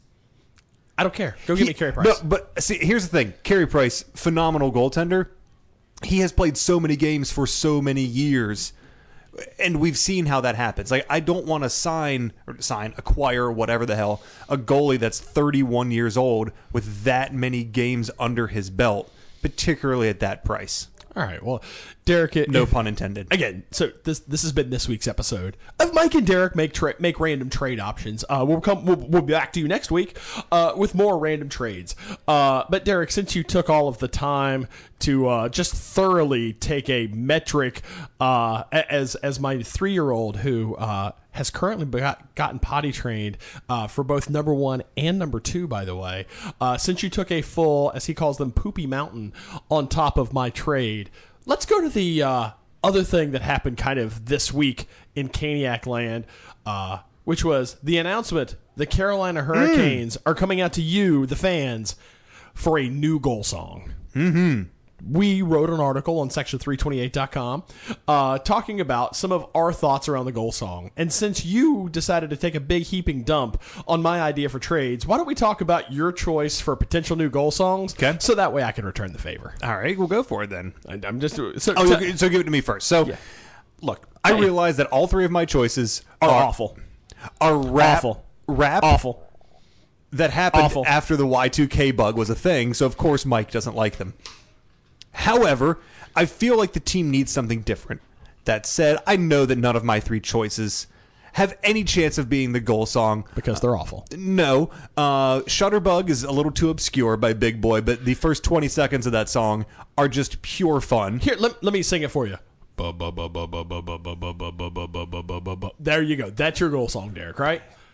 I don't care. Go give me Carey Price. No, but see, here's the thing. Carey Price, phenomenal goaltender. He has played so many games for so many years, and we've seen how that happens. Like, I don't want to sign, or sign, acquire, whatever the hell, a goalie that's thirty-one years old with that many games under his belt, particularly at that price. All right. Well, Derek, it, No pun intended. Again, so this this has been this week's episode of Mike and Derek make tra- make random trade options. Uh, we'll come we'll, we'll be back to you next week uh, with more random trades. Uh, but Derek, since you took all of the time to uh, just thoroughly take a metric, uh, as as my three year old who uh, has currently got, gotten potty trained uh, for both number one and number two, by the way, uh, since you took a full, as he calls them, poopy mountain on top of my trade. Let's go to the uh, other thing that happened kind of this week in Caniac land, uh, which was the announcement the Carolina Hurricanes mm. are coming out to you, the fans, for a new goal song. Mm-hmm. We wrote an article on section three twenty-eight dot com uh, talking about some of our thoughts around the goal song. And since you decided to take a big heaping dump on my idea for trades, why don't we talk about your choice for potential new goal songs? Okay. So that way I can return the favor. All right, we'll go for it then. I, I'm just so, Oh, t- so give it to me first. So, Yeah. look, I Hey. realize that all three of my choices are are awful, are rap, Awful. rap awful. that happened Awful. after the Y two K bug was a thing. So of course Mike doesn't like them. However, I feel like the team needs something different. That said, I know that none of my three choices have any chance of being the goal song. Because they're awful. No, uh, Shutterbug is a little too obscure by Big Boy, but the first twenty seconds of that song are just pure fun. Here, let, let me sing it for you. There you go. That's your goal song, Derek, right?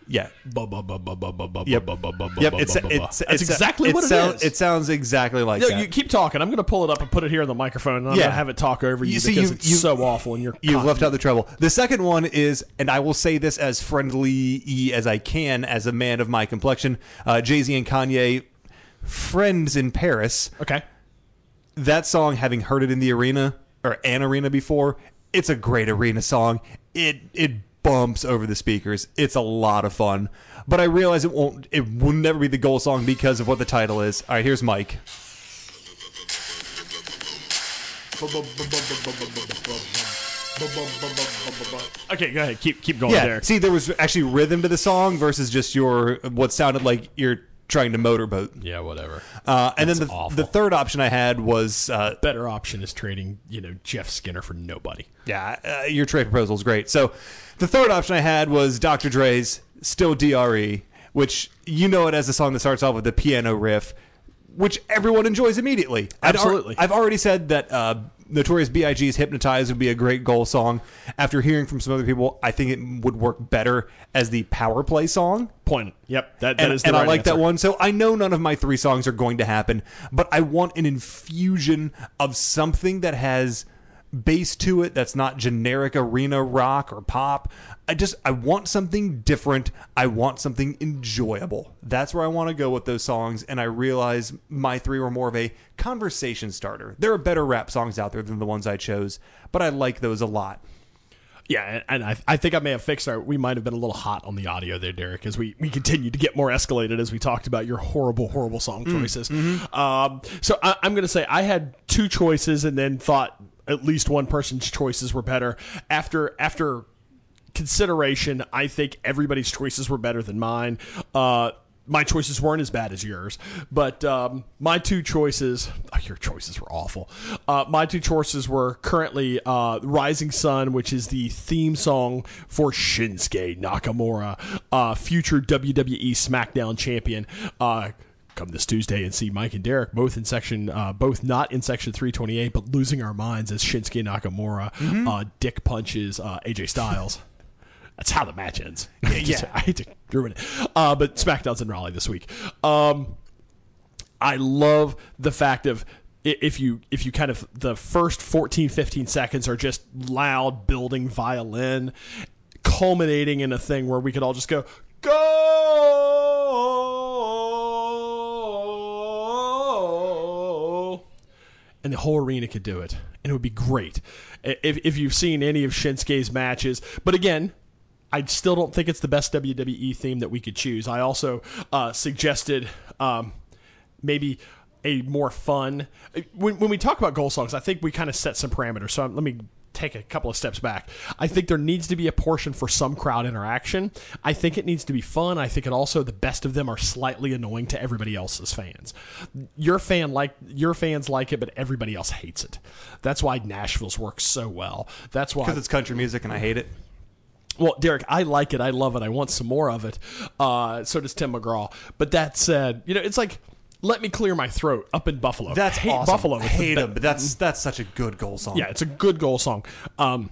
Yeah. Bu- bu- bu- bu- bu- bu- bu- Yep. bu- bu- bu- bu- Yep. bu- It's, bu- bu- it's, That's it's exactly it what it sound- is. It sounds exactly like No, that. you keep talking. I'm going to pull it up and put it here on the microphone, and I'm Yeah. going to have it talk over you, You see, because you- it's you- so awful. And you're You've con- left out the trouble. The second one is, and I will say this as friendly as I can as a man of my complexion, uh, Jay-Z and Kanye, Friends in Paris. Okay. That song, having heard it in the arena or an arena before, it's a great arena song. It it bumps over the speakers. It's a lot of fun. But I realize it won't. It will never be the goal song because of what the title is. All right, here's Mike. Okay, go ahead. Keep keep going, Yeah. Derek. See, there was actually rhythm to the song versus just your what sounded like you're trying to motorboat. Yeah, whatever. Uh, and then That's the awful. the third option I had was uh, Better option is trading, you know, Jeff Skinner for nobody. yeah, uh, your trade proposal is great. So the third option I had was Doctor Dre's "Still D R E," which you know it as the song that starts off with the piano riff, which everyone enjoys immediately. I'd al- Absolutely. I've already said that uh, Notorious B I G's "Hypnotize" would be a great goal song. After hearing from some other people, I think it would work better as the power play song. Point. Yep, that, that and, is the and right I like answer. that one. So I know none of my three songs are going to happen, but I want an infusion of something that has bass to it that's not generic arena rock or pop. I just I want something different. I want something enjoyable. That's where I want to go with those songs, and I realize my three were more of a conversation starter. There are better rap songs out there than the ones I chose, but I like those a lot. Yeah, and I, I think I may have fixed our. We might have been a little hot on the audio there, Derek, as we, we continue to get more escalated as we talked about your horrible, horrible song choices. Mm-hmm. Um, so I, I'm going to say I had two choices and then thought at least one person's choices were better. After after consideration, I think everybody's choices were better than mine. Uh, my choices weren't as bad as yours, but um, my two choices, oh, your choices were awful. Uh, my two choices were currently uh, Rising Sun, which is the theme song for Shinsuke Nakamura, uh, future W W E SmackDown champion. Uh, come this Tuesday and see Mike and Derek both in section, uh, both not in section three twenty-eight, but losing our minds as Shinsuke Nakamura mm-hmm. uh, dick punches uh, A J Styles. That's how the match ends. Yeah. I hate to ruin it. Uh, but SmackDown's in Raleigh this week. Um, I love the fact of i- if you if you kind of the first fourteen, fifteen seconds are just loud building violin, culminating in a thing where we could all just go, go, and the whole arena could do it. And it would be great. If, if you've seen any of Shinsuke's matches. But again, I still don't think it's the best W W E theme that we could choose. I also uh, suggested um, maybe a more fun... When, when we talk about goal songs, I think we kind of set some parameters. So let me take a couple of steps back. I think there needs to be a portion for some crowd interaction. I think it needs to be fun. I think it also, the best of them are slightly annoying to everybody else's fans. Your fan like your fans like it, but everybody else hates it. That's why Nashville's works so well. That's why... Because it's country music and I hate it. Well, Derek, I like it. I love it. I want some more of it. Uh, so does Tim McGraw. But that said, you know, it's like, let me clear my throat up in Buffalo. That's I hate awesome. Buffalo. I It's the hate be- him, but that's that's such a good goal song. Yeah, it's a good goal song. Um,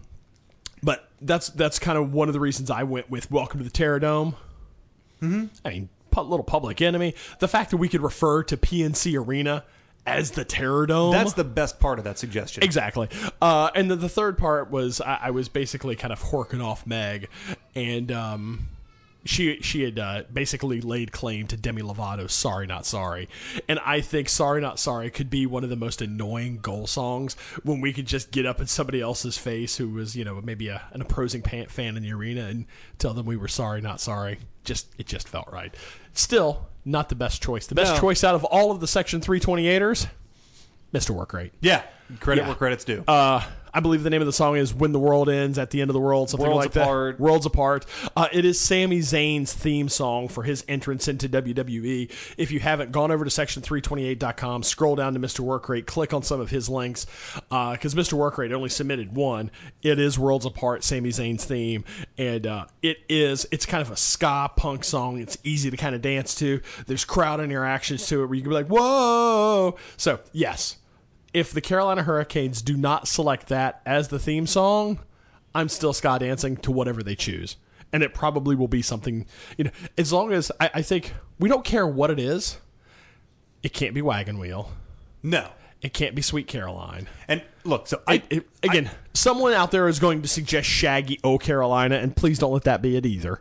but that's that's kind of one of the reasons I went with Welcome to the Terror Dome. Mm-hmm. I mean, pu- little Public Enemy. The fact that we could refer to P N C Arena as the Terror Dome. That's the best part of that suggestion. Exactly. Uh, and then the third part was I, I was basically kind of horking off Meg, and um, she she had uh, basically laid claim to Demi Lovato's "Sorry Not Sorry," and I think "Sorry Not Sorry" could be one of the most annoying goal songs when we could just get up in somebody else's face who was, you know, maybe a, an opposing pan- fan in the arena and tell them we were sorry not sorry. Just it just felt right. Still, not the best choice. The best No. choice out of all of the Section three twenty-eighters, Mister Workrate. Yeah. Credit Yeah. where credit's due. Uh, I believe the name of the song is "When the World Ends at the End of the World," something Worlds like Apart. that. Worlds Apart. Uh, it is Sami Zayn's theme song for his entrance into W W E. If you haven't gone over to section three twenty-eight dot com, scroll down to Mister Workrate, click on some of his links, because uh, Mister Workrate only submitted one. It is Worlds Apart, Sami Zayn's theme, and uh, it is, it's kind of a ska punk song. It's easy to kind of dance to. There's crowd interactions to it where you can be like, whoa! So, yes. If the Carolina Hurricanes do not select that as the theme song, I'm still ska dancing to whatever they choose. and it probably will be something, you know, as long as I, I think we don't care what it is. It can't be Wagon Wheel. No. It can't be Sweet Caroline. And look, so I, It, it, again, I, someone out there is going to suggest Shaggy O Carolina, and please don't let that be it either.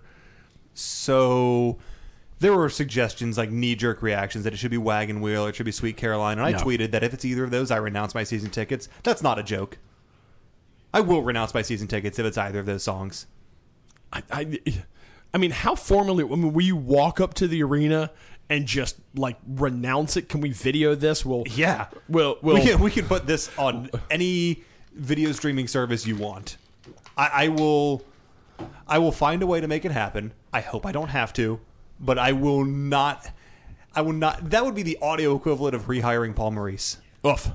So there were suggestions, like knee-jerk reactions, that it should be Wagon Wheel or it should be Sweet Caroline. And I No. tweeted that if it's either of those, I renounce my season tickets. That's not a joke. I will renounce my season tickets if it's either of those songs. I, I, I mean, how formally? I mean, will you walk up to the arena and just like renounce it? Can we video this? We'll Yeah. We'll, we'll We can, we can put this on any video streaming service you want. I, I will I will find a way to make it happen. I hope I don't have to, but I will not I will not that would be the audio equivalent of rehiring Paul Maurice. Oof.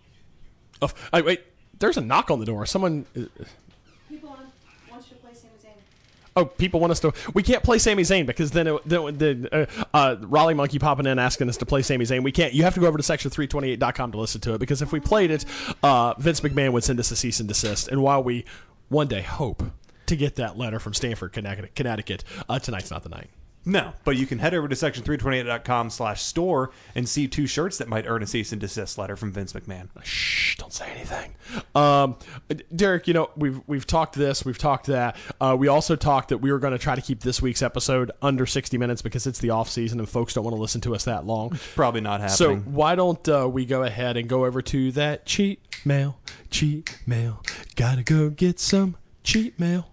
Oof. I, wait, there's a knock on the door. Someone. People want, want you to play Sami Zayn. Oh, people want us to. We can't play Sami Zayn because then it, then the uh, uh, Raleigh Monkey popping in asking us to play Sami Zayn. We can't. You have to go over to section three twenty-eight dot com to listen to it, because if we played it, uh, Vince McMahon would send us a cease and desist. And while we one day hope to get that letter from Stamford, Connecticut, Connecticut uh, tonight's not the night. No, but you can head over to section three twenty-eight dot com slash store and see two shirts that might earn a cease and desist letter from Vince McMahon. Shh, don't say anything. Um, Derek, you know, we've we've talked this, we've talked that. Uh, we also talked that we were going to try to keep this week's episode under sixty minutes because it's the off season and folks don't want to listen to us that long. Probably not happening. So why don't uh, we go ahead and go over to that cheat mail, cheat mail. Gotta go get some cheat mail.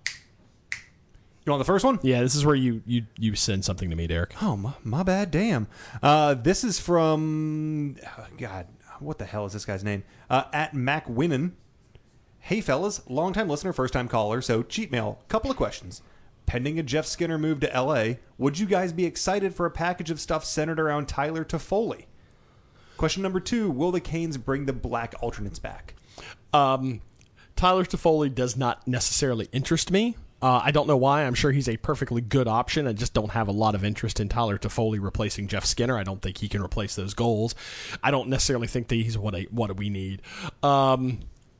You want the first one? Yeah, this is where you you, you send something to me, Derek. Oh, my, my bad. Damn. Uh, this is from, oh, God, what the hell is this guy's name? Uh, at Mac Winnan. Hey, fellas, longtime listener, first-time caller. So, cheat mail. Couple of questions. Pending a Jeff Skinner move to L A, would you guys be excited for a package of stuff centered around Tyler Toffoli? Question number two, will the Canes bring the black alternates back? Um, Tyler Toffoli does not necessarily interest me. Uh, I don't know why. I'm sure he's a perfectly good option. I just don't have a lot of interest in Tyler Toffoli replacing Jeff Skinner. I don't think he can replace those goals. I don't necessarily think that he's what a, what we need. Um,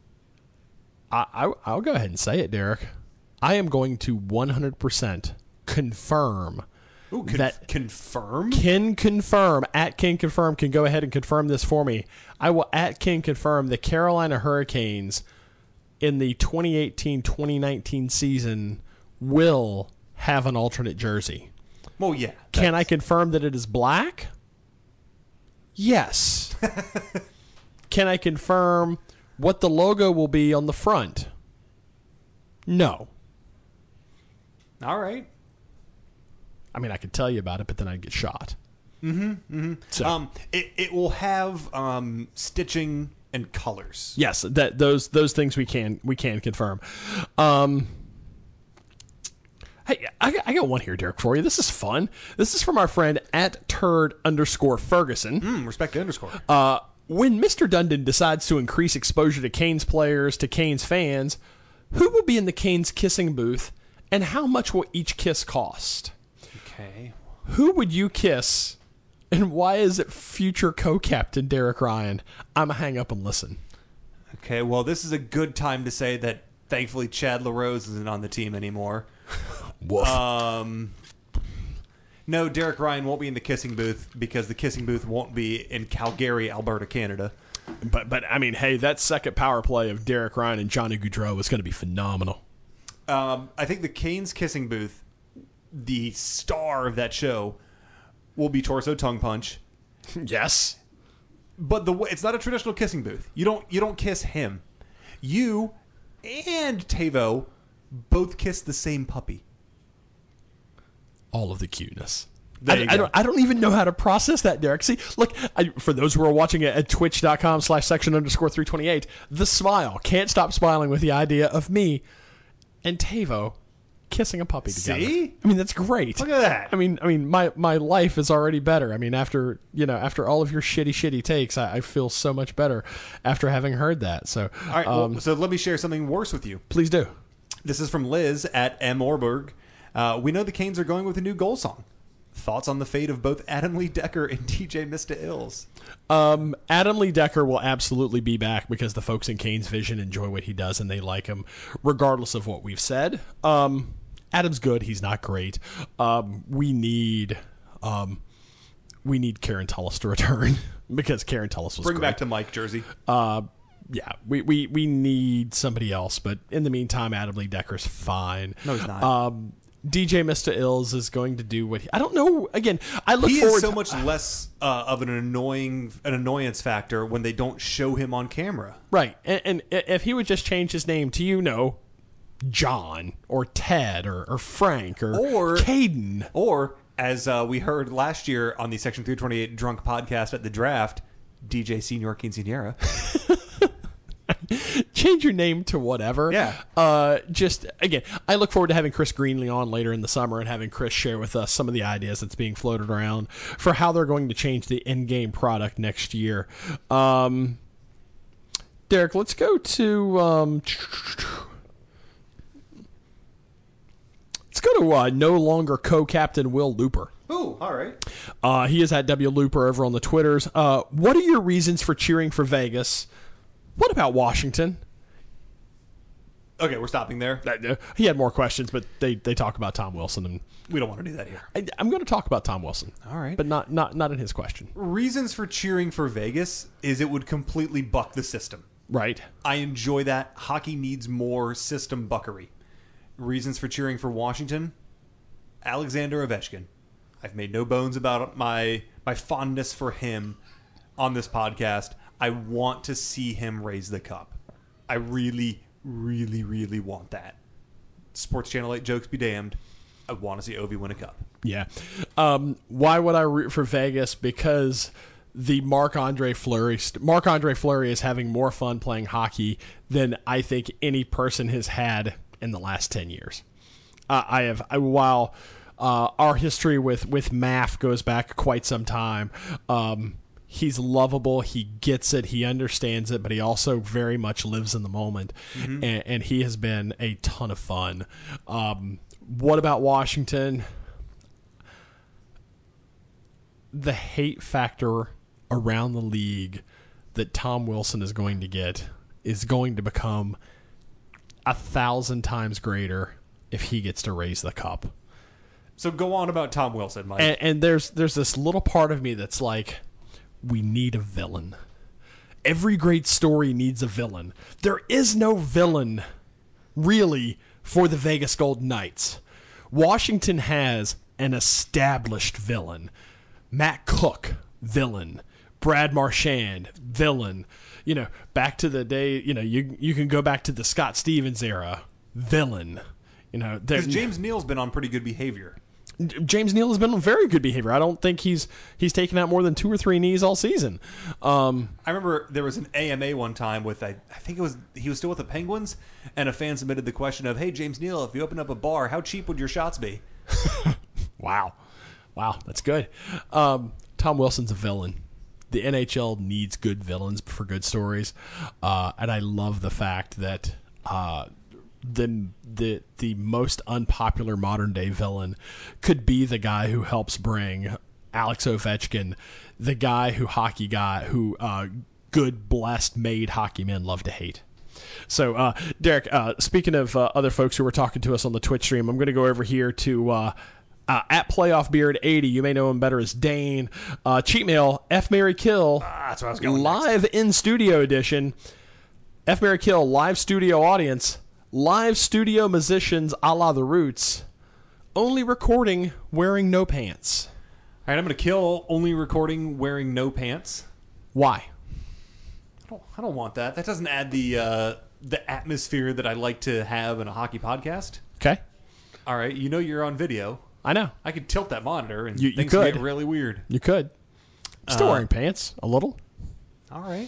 I, I, I'll go ahead and say it, Derek. I am going to one hundred percent confirm Ooh, conf- that confirm? Can confirm, at Can Confirm can go ahead and confirm this for me. I will at Can Confirm the Carolina Hurricanes in the twenty eighteen twenty nineteen season will have an alternate jersey. Well, yeah. Can I confirm that it is black? Yes. Can I confirm what the logo will be on the front? No. All right. I mean, I could tell you about it, but then I'd get shot. Mm-hmm. Mm-hmm. So. Um, it, it will have um, stitching and colors. Yes, that those those things we can we can confirm. Um, hey, I got, I got one here, Derek, for you. This is fun. This is from our friend at turd underscore Ferguson. Mm, respect the underscore. Uh, when Mister Dundon decides to increase exposure to Canes players, to Canes fans, who will be in the Canes kissing booth, and how much will each kiss cost? Okay. Who would you kiss? And why is it future co-captain Derek Ryan? I'm going to hang up and listen. Okay, well, this is a good time to say that thankfully Chad LaRose isn't on the team anymore. Woof. Um, no, Derek Ryan won't be in the kissing booth because the kissing booth won't be in Calgary, Alberta, Canada. But, but I mean, hey, that second power play of Derek Ryan and Johnny Gaudreau is going to be phenomenal. Um, I think the Canes kissing booth, the star of that show, will be Torso Tongue Punch. Yes. But the way, it's not a traditional kissing booth. You don't you don't kiss him. You and Tavo both kiss the same puppy. All of the cuteness. There I, you I go. don't I don't even know how to process that, Derek. See, look, I, for those who are watching it at twitch.com slash section underscore 328, the smile. Can't stop smiling with the idea of me and Tavo kissing a puppy together. See? I mean, that's great. Look at that. I mean, I mean, my, my life is already better. I mean, after you know, after all of your shitty, shitty takes, I, I feel so much better after having heard that. So, All right, um, well, so let me share something worse with you. please do. This is from Liz at M. Orberg. Uh, we know the Canes are going with a new goal song. Thoughts on the fate of both Adam Lee Decker and D J Mista Ills? Um, Adam Lee Decker will absolutely be back because the folks in Canes Vision enjoy what he does and they like him, regardless of what we've said. Um, Adam's good. He's not great. Um, we need um, we need Karen Tullis to return because Karen Tullis was Bring great. back to Mike Jersey. Uh, yeah, we, we, we need somebody else. But in the meantime, Adam Lee Decker's fine. No, he's not. Um, D J Mister Ills is going to do what he, I don't know. Again, I look he forward is so to, much less uh, of an annoying an annoyance factor when they don't show him on camera. Right. And, and if he would just change his name to, you know, John or Ted or, or Frank or, Or- Caden. Or, as uh, we heard last year on the Section three twenty-eight Drunk podcast at the draft, D J Senior Quinceanera. Change your name to whatever. Yeah. Uh, just, again, I look forward to having Chris Greenlee on later in the summer and having Chris share with us some of the ideas that's being floated around for how they're going to change the in-game product next year. Um, Derek, let's go to... Um, let's go to uh, no longer co-captain Will Looper. Ooh, all right. Uh, he is at W Looper over on the Twitters. Uh, what are your reasons for cheering for Vegas? What about Washington? Okay, we're stopping there. Uh, He had more questions, but they, they talk about Tom Wilson, and We don't want to do that here. I, I'm going to talk about Tom Wilson. All right. But not, not, not in his question. Reasons for cheering for Vegas is it would completely buck the system. Right. I enjoy that. Hockey needs more system buckery. Reasons for cheering for Washington? Alexander Ovechkin. I've made no bones about my my fondness for him on this podcast. I want to see him raise the cup. I really, really, really want that. Sports Channel eight jokes be damned. I want to see Ovi win a cup. Yeah. Um, why would I root for Vegas? Because the Marc-Andre Fleury, Marc-Andre Fleury is having more fun playing hockey than I think any person has had in the last ten years. Uh, I have, I, while uh, our history with, with M A F goes back quite some time, um, he's lovable. He gets it. He understands it, but he also very much lives in the moment. Mm-hmm. And, and he has been a ton of fun. Um, what about Washington? The hate factor around the league that Tom Wilson is going to get is going to become a thousand times greater if he gets to raise the cup. So go on about Tom Wilson, Mike. And, and there's there's this little part of me that's like, we need a villain. Every great story needs a villain. There is no villain, really, for the Vegas Golden Knights. Washington has an established villain. Matt Cook, villain. Brad Marchand, villain. You know, back to the day, you know, you you can go back to the Scott Stevens era, villain. You know, Because James Neal's been on pretty good behavior. James Neal has been on very good behavior. I don't think he's he's taken out more than two or three knees all season. Um, I remember there was an A M A one time with, I, I think it was, he was still with the Penguins, and a fan submitted the question of, hey, James Neal, if you open up a bar, how cheap would your shots be? wow. Wow, that's good. Um, Tom Wilson's a villain. The N H L needs good villains for good stories. Uh, and I love the fact that uh, the, the, the most unpopular modern-day villain could be the guy who helps bring Alex Ovechkin, the guy who hockey guy, who uh, good, blessed, made hockey men love to hate. So, uh, Derek, uh, speaking of uh, other folks who were talking to us on the Twitch stream, I'm going to go over here to uh, uh, at Playoff Beard eighty. You may know him better as Dane. Uh, Cheat Mail, F. Mary Kill, Ah, that's what I was going live next. in studio edition. F. Mary Kill, live studio audience, live studio musicians a la The Roots, only recording wearing no pants. All right, I'm going to kill only recording wearing no pants. Why? I don't, I don't want that. That doesn't add the uh, the atmosphere that I like to have in a hockey podcast. Okay, All right, you know you're on video. I know. I could tilt that monitor and You- you things could. get really weird. You could. Still Uh, wearing pants, a little. All right.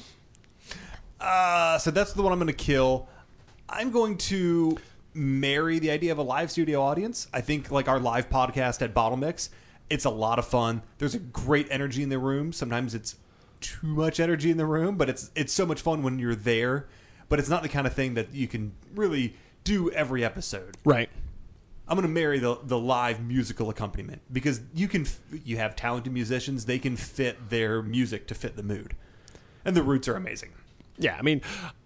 Uh, so that's the one I'm going to kill. I'm going to marry the idea of a live studio audience. I think like our live podcast at Bottle Mix, it's a lot of fun. There's a great energy in the room. Sometimes it's too much energy in the room, but it's it's so much fun when you're there. But it's not the kind of thing that you can really do every episode. Right. I'm going to marry the the live musical accompaniment because you can you have talented musicians. They can fit their music to fit the mood, and the Roots are amazing. Yeah, I mean,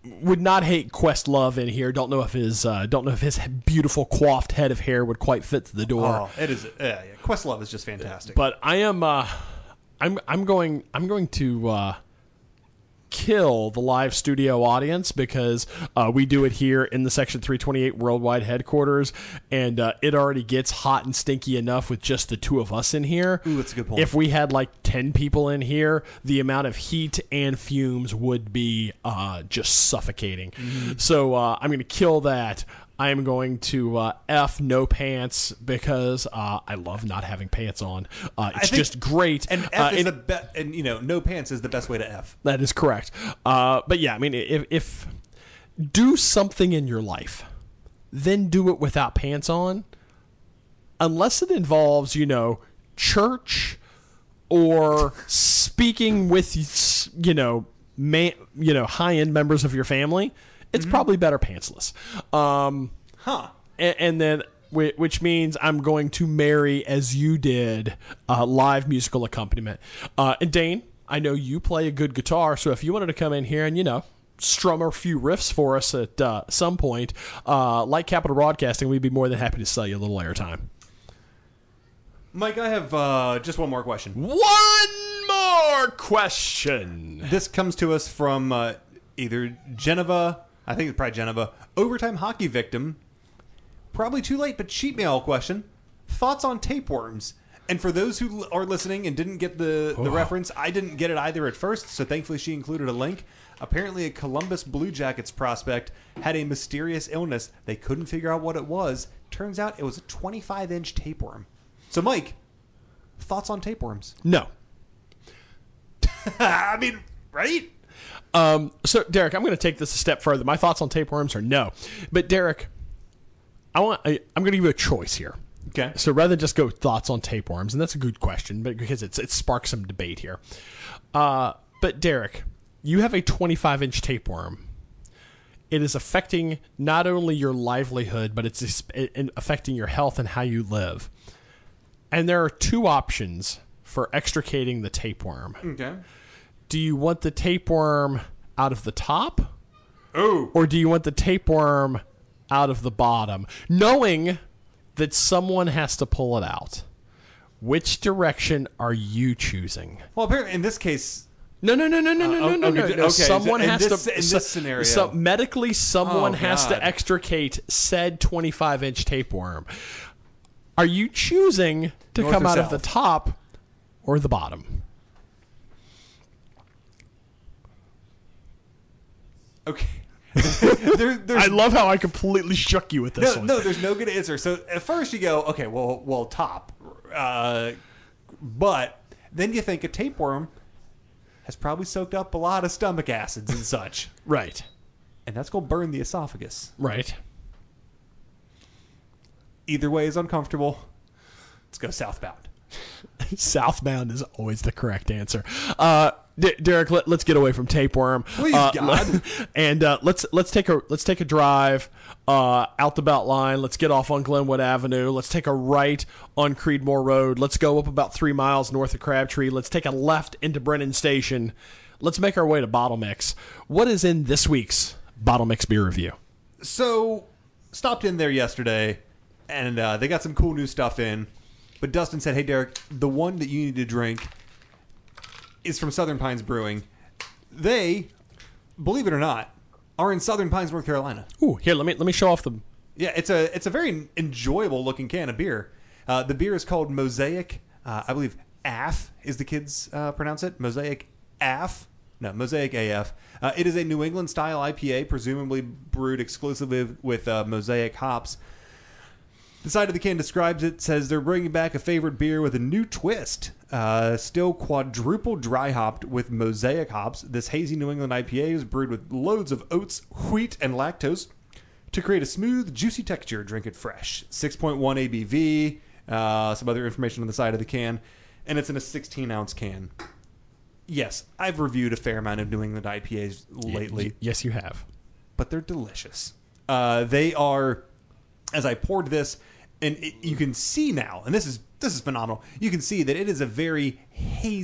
would not hate Questlove in here. Don't know if his uh, don't know if his beautiful coiffed head of hair would quite fit the door. Oh, it is. Yeah, yeah. Questlove is just fantastic. But I am. Uh, I'm. I'm going. I'm going to. Uh, kill the live studio audience because uh, we do it here in the Section three twenty-eight Worldwide headquarters, and uh, it already gets hot and stinky enough with just the two of us in here. Ooh, that's a good point. If we had like ten people in here, the amount of heat and fumes would be uh, just suffocating. Mm-hmm. So uh, I'm going to kill that. I am going to uh, F no pants because uh, I love not having pants on. Uh, it's think, just great. And F uh, is and, the best. And you know, no pants is the best way to F. That is correct. Uh, but yeah, I mean, if, if do something in your life, then do it without pants on, unless it involves, you know, church or speaking with, you know, man, you know, high end members of your family. It's mm-hmm. probably better pantsless. Um, huh. And, and then, which means I'm going to marry, as you did, uh, live musical accompaniment. Uh, and Dane, I know you play a good guitar, so if you wanted to come in here and, you know, strum a few riffs for us at uh, some point, uh, like Capital Broadcasting, we'd be more than happy to sell you a little airtime. Mike, I have uh, just one more question. One more question. This comes to us from uh, either Geneva... I think it's probably Geneva. Overtime hockey victim. Probably too late, but cheat mail question. Thoughts on tapeworms? And for those who are listening and didn't get the, the oh. reference, I didn't get it either at first, so thankfully she included a link. Apparently a Columbus Blue Jackets prospect had a mysterious illness. They couldn't figure out what it was. Turns out it was a twenty-five inch tapeworm. So, Mike, thoughts on tapeworms? No. I mean, right? Um, so, Derek, I'm going to take this a step further. My thoughts on tapeworms are no. But, Derek, I want, I, I'm going to give you a choice here. Okay. So, rather than just go thoughts on tapeworms, and that's a good question, but because it's it sparks some debate here. Uh, but, Derek, you have a twenty-five inch tapeworm. It is affecting not only your livelihood, but it's affecting your health and how you live. And there are two options for extricating the tapeworm. Okay. Do you want the tapeworm out of the top? Oh. Or do you want the tapeworm out of the bottom? Knowing that someone has to pull it out. Which direction are you choosing? Well, apparently in this case... No, no, no, no, no, uh, no, no, no, okay, no. okay, Someone so in has this, to... In so, this scenario... So medically, someone oh, has God. to extricate said twenty-five inch tapeworm. Are you choosing to North come or out south? of the top or the bottom? Okay. there, there's, I love how I completely shook you with this no, one. no, there's no good answer. So at first you go, okay, well, well, top, uh, but then you think a tapeworm has probably soaked up a lot of stomach acids and such, Right. and that's gonna burn the esophagus. Right. Either way is uncomfortable. Let's go southbound. Southbound is always the correct answer. Uh, D- Derek, let, let's get away from tapeworm. Please, uh, God. and uh, let's let's take a let's take a drive uh, out the belt line. Let's get off on Glenwood Avenue. Let's take a right on Creedmoor Road. Let's go up about three miles north of Crabtree. Let's take a left into Brennan Station. Let's make our way to Bottle Mix. What is in this week's Bottle Mix beer review? So stopped in there yesterday, and uh, they got some cool new stuff in. But Dustin said, "Hey, Derek, the one that you need to drink is from Southern Pines Brewing. They, believe it or not, are in Southern Pines, North Carolina." Ooh, here, let me let me show off the. Yeah, it's a it's a very enjoyable looking can of beer. Uh, the beer is called Mosaic. Uh, I believe A F is the kids uh, pronounce it. Mosaic A F. No, Mosaic A F. Uh, it is a New England style I P A, presumably brewed exclusively with uh, Mosaic hops. The side of the can describes it, says they're bringing back a favorite beer with a new twist. Uh, still quadruple dry hopped with Mosaic hops. This hazy New England I P A is brewed with loads of oats, wheat, and lactose to create a smooth, juicy texture. Drink it fresh. six point one A B V. Uh, some other information on the side of the can. And it's in a sixteen ounce can. Yes, I've reviewed a fair amount of New England I P As lately. Y- yes, you have. But they're delicious. Uh, they are, as I poured this, and it, you can see now, and this is this is phenomenal. You can see that it is a very hazy,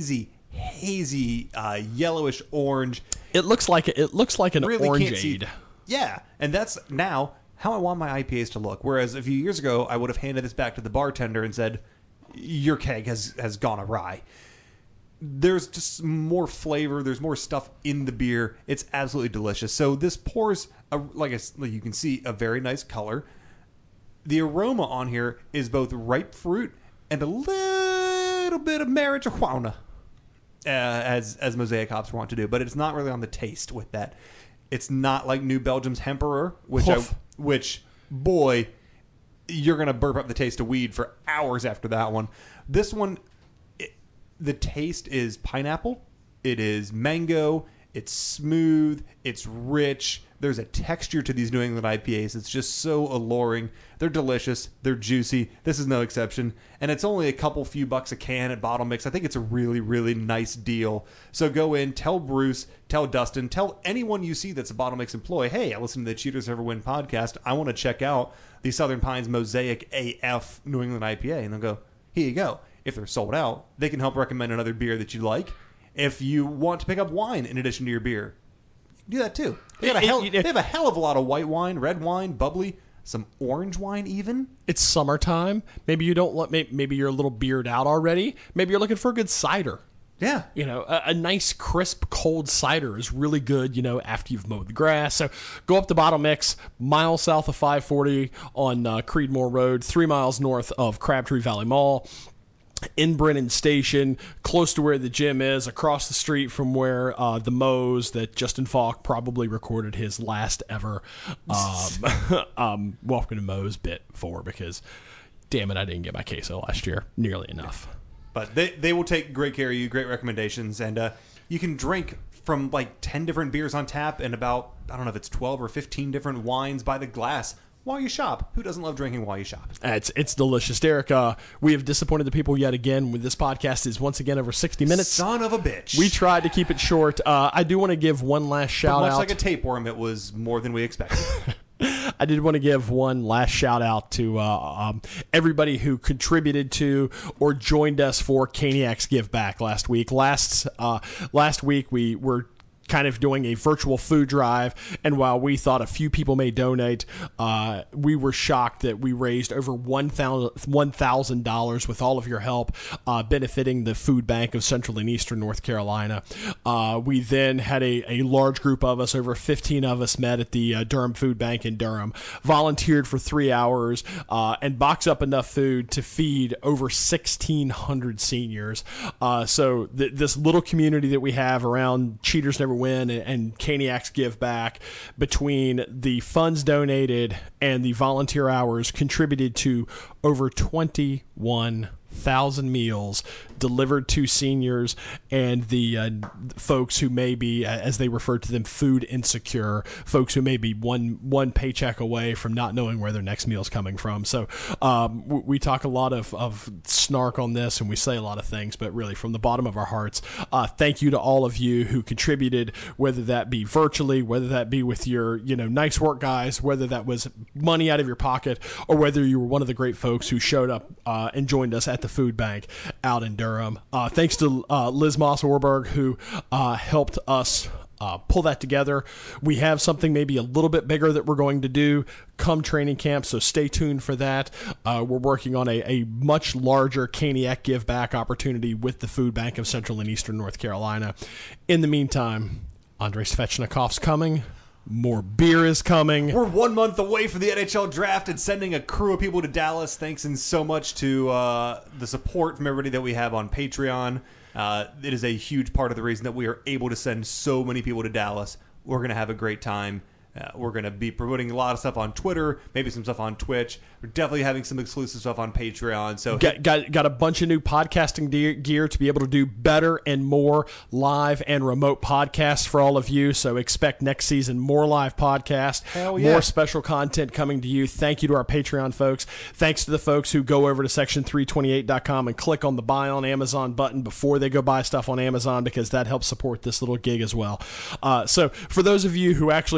hazy, uh, yellowish orange. It looks like it looks like an Really can't see- orangeade. Yeah, and that's now how I want my I P As to look. Whereas a few years ago, I would have handed this back to the bartender and said, your keg has, has gone awry. There's just more flavor. There's more stuff in the beer. It's absolutely delicious. So this pours, a, like, I, like you can see, a very nice color. The aroma on here is both ripe fruit and a little bit of marijuana, uh, as as Mosaic hops want to do. But it's not really on the taste with that. It's not like New Belgium's Hemperor, which I, which boy, you're gonna burp up the taste of weed for hours after that one. This one, it, the taste is pineapple. It is mango. It's smooth. It's rich. There's a texture to these New England I P As. It's just so alluring. They're delicious. They're juicy. This is no exception. And it's only a couple few bucks a can at Bottle Mix. I think it's a really, really nice deal. So go in, tell Bruce, tell Dustin, tell anyone you see that's a Bottle Mix employee, hey, I listen to the Cheaters Never Win podcast. I want to check out the Southern Pines Mosaic A F New England I P A. And they'll go, here you go. If they're sold out, they can help recommend another beer that you like. If you want to pick up wine in addition to your beer, do that too. They, got a hell, they have a hell of a lot of white wine, red wine, bubbly, some orange wine even. It's summertime. Maybe you don't let. Maybe you're a little beered out already. Maybe you're looking for a good cider. Yeah. You know, a, a nice, crisp, cold cider is really good, you know, after you've mowed the grass. So go up to Bottle Mix, miles south of five forty on uh, Creedmoor Road, three miles north of Crabtree Valley Mall. In Brennan Station, close to where the gym is, across the street from where uh, the Moe's that Justin Falk probably recorded his last ever um, um, Welcome to Moe's bit for, because, damn it, I didn't get my queso last year nearly enough. But they, they will take great care of you, great recommendations, and uh, you can drink from like ten different beers on tap and about, I don't know if it's twelve or fifteen different wines by the glass while you shop. Who doesn't love drinking while you shop? It's it's delicious. Derek, uh, we have disappointed the people yet again. This podcast is once again over sixty minutes. Son of a bitch. We tried to keep it short. Uh, I do want to give one last shout but much out. Much like a tapeworm, it was more than we expected. I did want to give one last shout out to uh, um, everybody who contributed to or joined us for Caniac's Give Back last week. Last uh, last week we were kind of doing a virtual food drive, and while we thought a few people may donate, uh, we were shocked that we raised over one thousand dollars with all of your help, uh, benefiting the food bank of Central and Eastern North Carolina. Uh, we then had a, a large group of us, over fifteen of us, met at the uh, Durham Food Bank in Durham, volunteered for three hours, uh, and boxed up enough food to feed over sixteen hundred seniors. Uh, so th- this little community that we have around Cheaters Never Win and, and Caniac's Give Back, between the funds donated and the volunteer hours, contributed to over twenty-one thousand meals delivered to seniors and the uh, folks who may be, as they refer to them, food insecure, folks who may be one one paycheck away from not knowing where their next meal is coming from. So um, we, we talk a lot of, of snark on this, and we say a lot of things, but really from the bottom of our hearts, uh, thank you to all of you who contributed, whether that be virtually, whether that be with your, you know, nice work guys, whether that was money out of your pocket, or whether you were one of the great folks who showed up uh, and joined us at the food bank out in Durham. Uh, thanks to uh, Liz Moss-Orberg, who uh, helped us uh, pull that together. We have something maybe a little bit bigger that we're going to do come training camp, so stay tuned for that. Uh, we're working on a, a much larger Caniac Give Back opportunity with the Food Bank of Central and Eastern North Carolina. In the meantime, Andrei Svechnikov's coming. More beer is coming. We're one month away from the N H L draft and sending a crew of people to Dallas. Thanks and so much to uh, the support from everybody that we have on Patreon. Uh, it is a huge part of the reason that we are able to send so many people to Dallas. We're going to have a great time. Uh, we're going to be promoting a lot of stuff on Twitter, maybe some stuff on Twitch. We're definitely having some exclusive stuff on Patreon. So got, got, got a bunch of new podcasting de- gear to be able to do better and more live and remote podcasts for all of you. So expect next season more live podcasts, Hell yeah. more special content coming to you. Thank you to our Patreon folks. Thanks to the folks who go over to section three twenty-eight dot com and click on the buy on Amazon button before they go buy stuff on Amazon, because that helps support this little gig as well. Uh, so for those of you who actually watched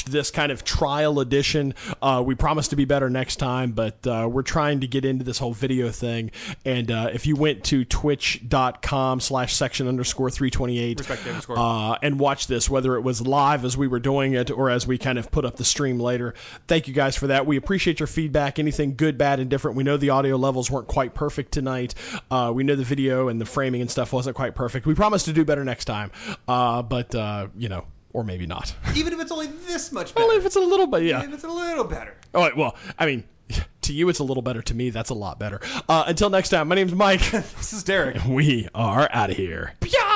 watched this kind of trial edition. Uh, we promise to be better next time, but uh, we're trying to get into this whole video thing. And uh, if you went to twitch.com slash section underscore 328 Respect underscore. Uh, and watch this, whether it was live as we were doing it or as we kind of put up the stream later, thank you guys for that. We appreciate your feedback. Anything good, bad, and different. We know the audio levels weren't quite perfect tonight. Uh, we know the video and the framing and stuff wasn't quite perfect. We promise to do better next time. Uh, but, uh, you know, or maybe not. Even if it's only this much better. Only if it's a little bit, yeah. Even if it's a little better. Oh, well, I mean, to you it's a little better. To me, that's a lot better. Uh, until next time, my name's Mike. This is Derek. We are out of here. Yeah!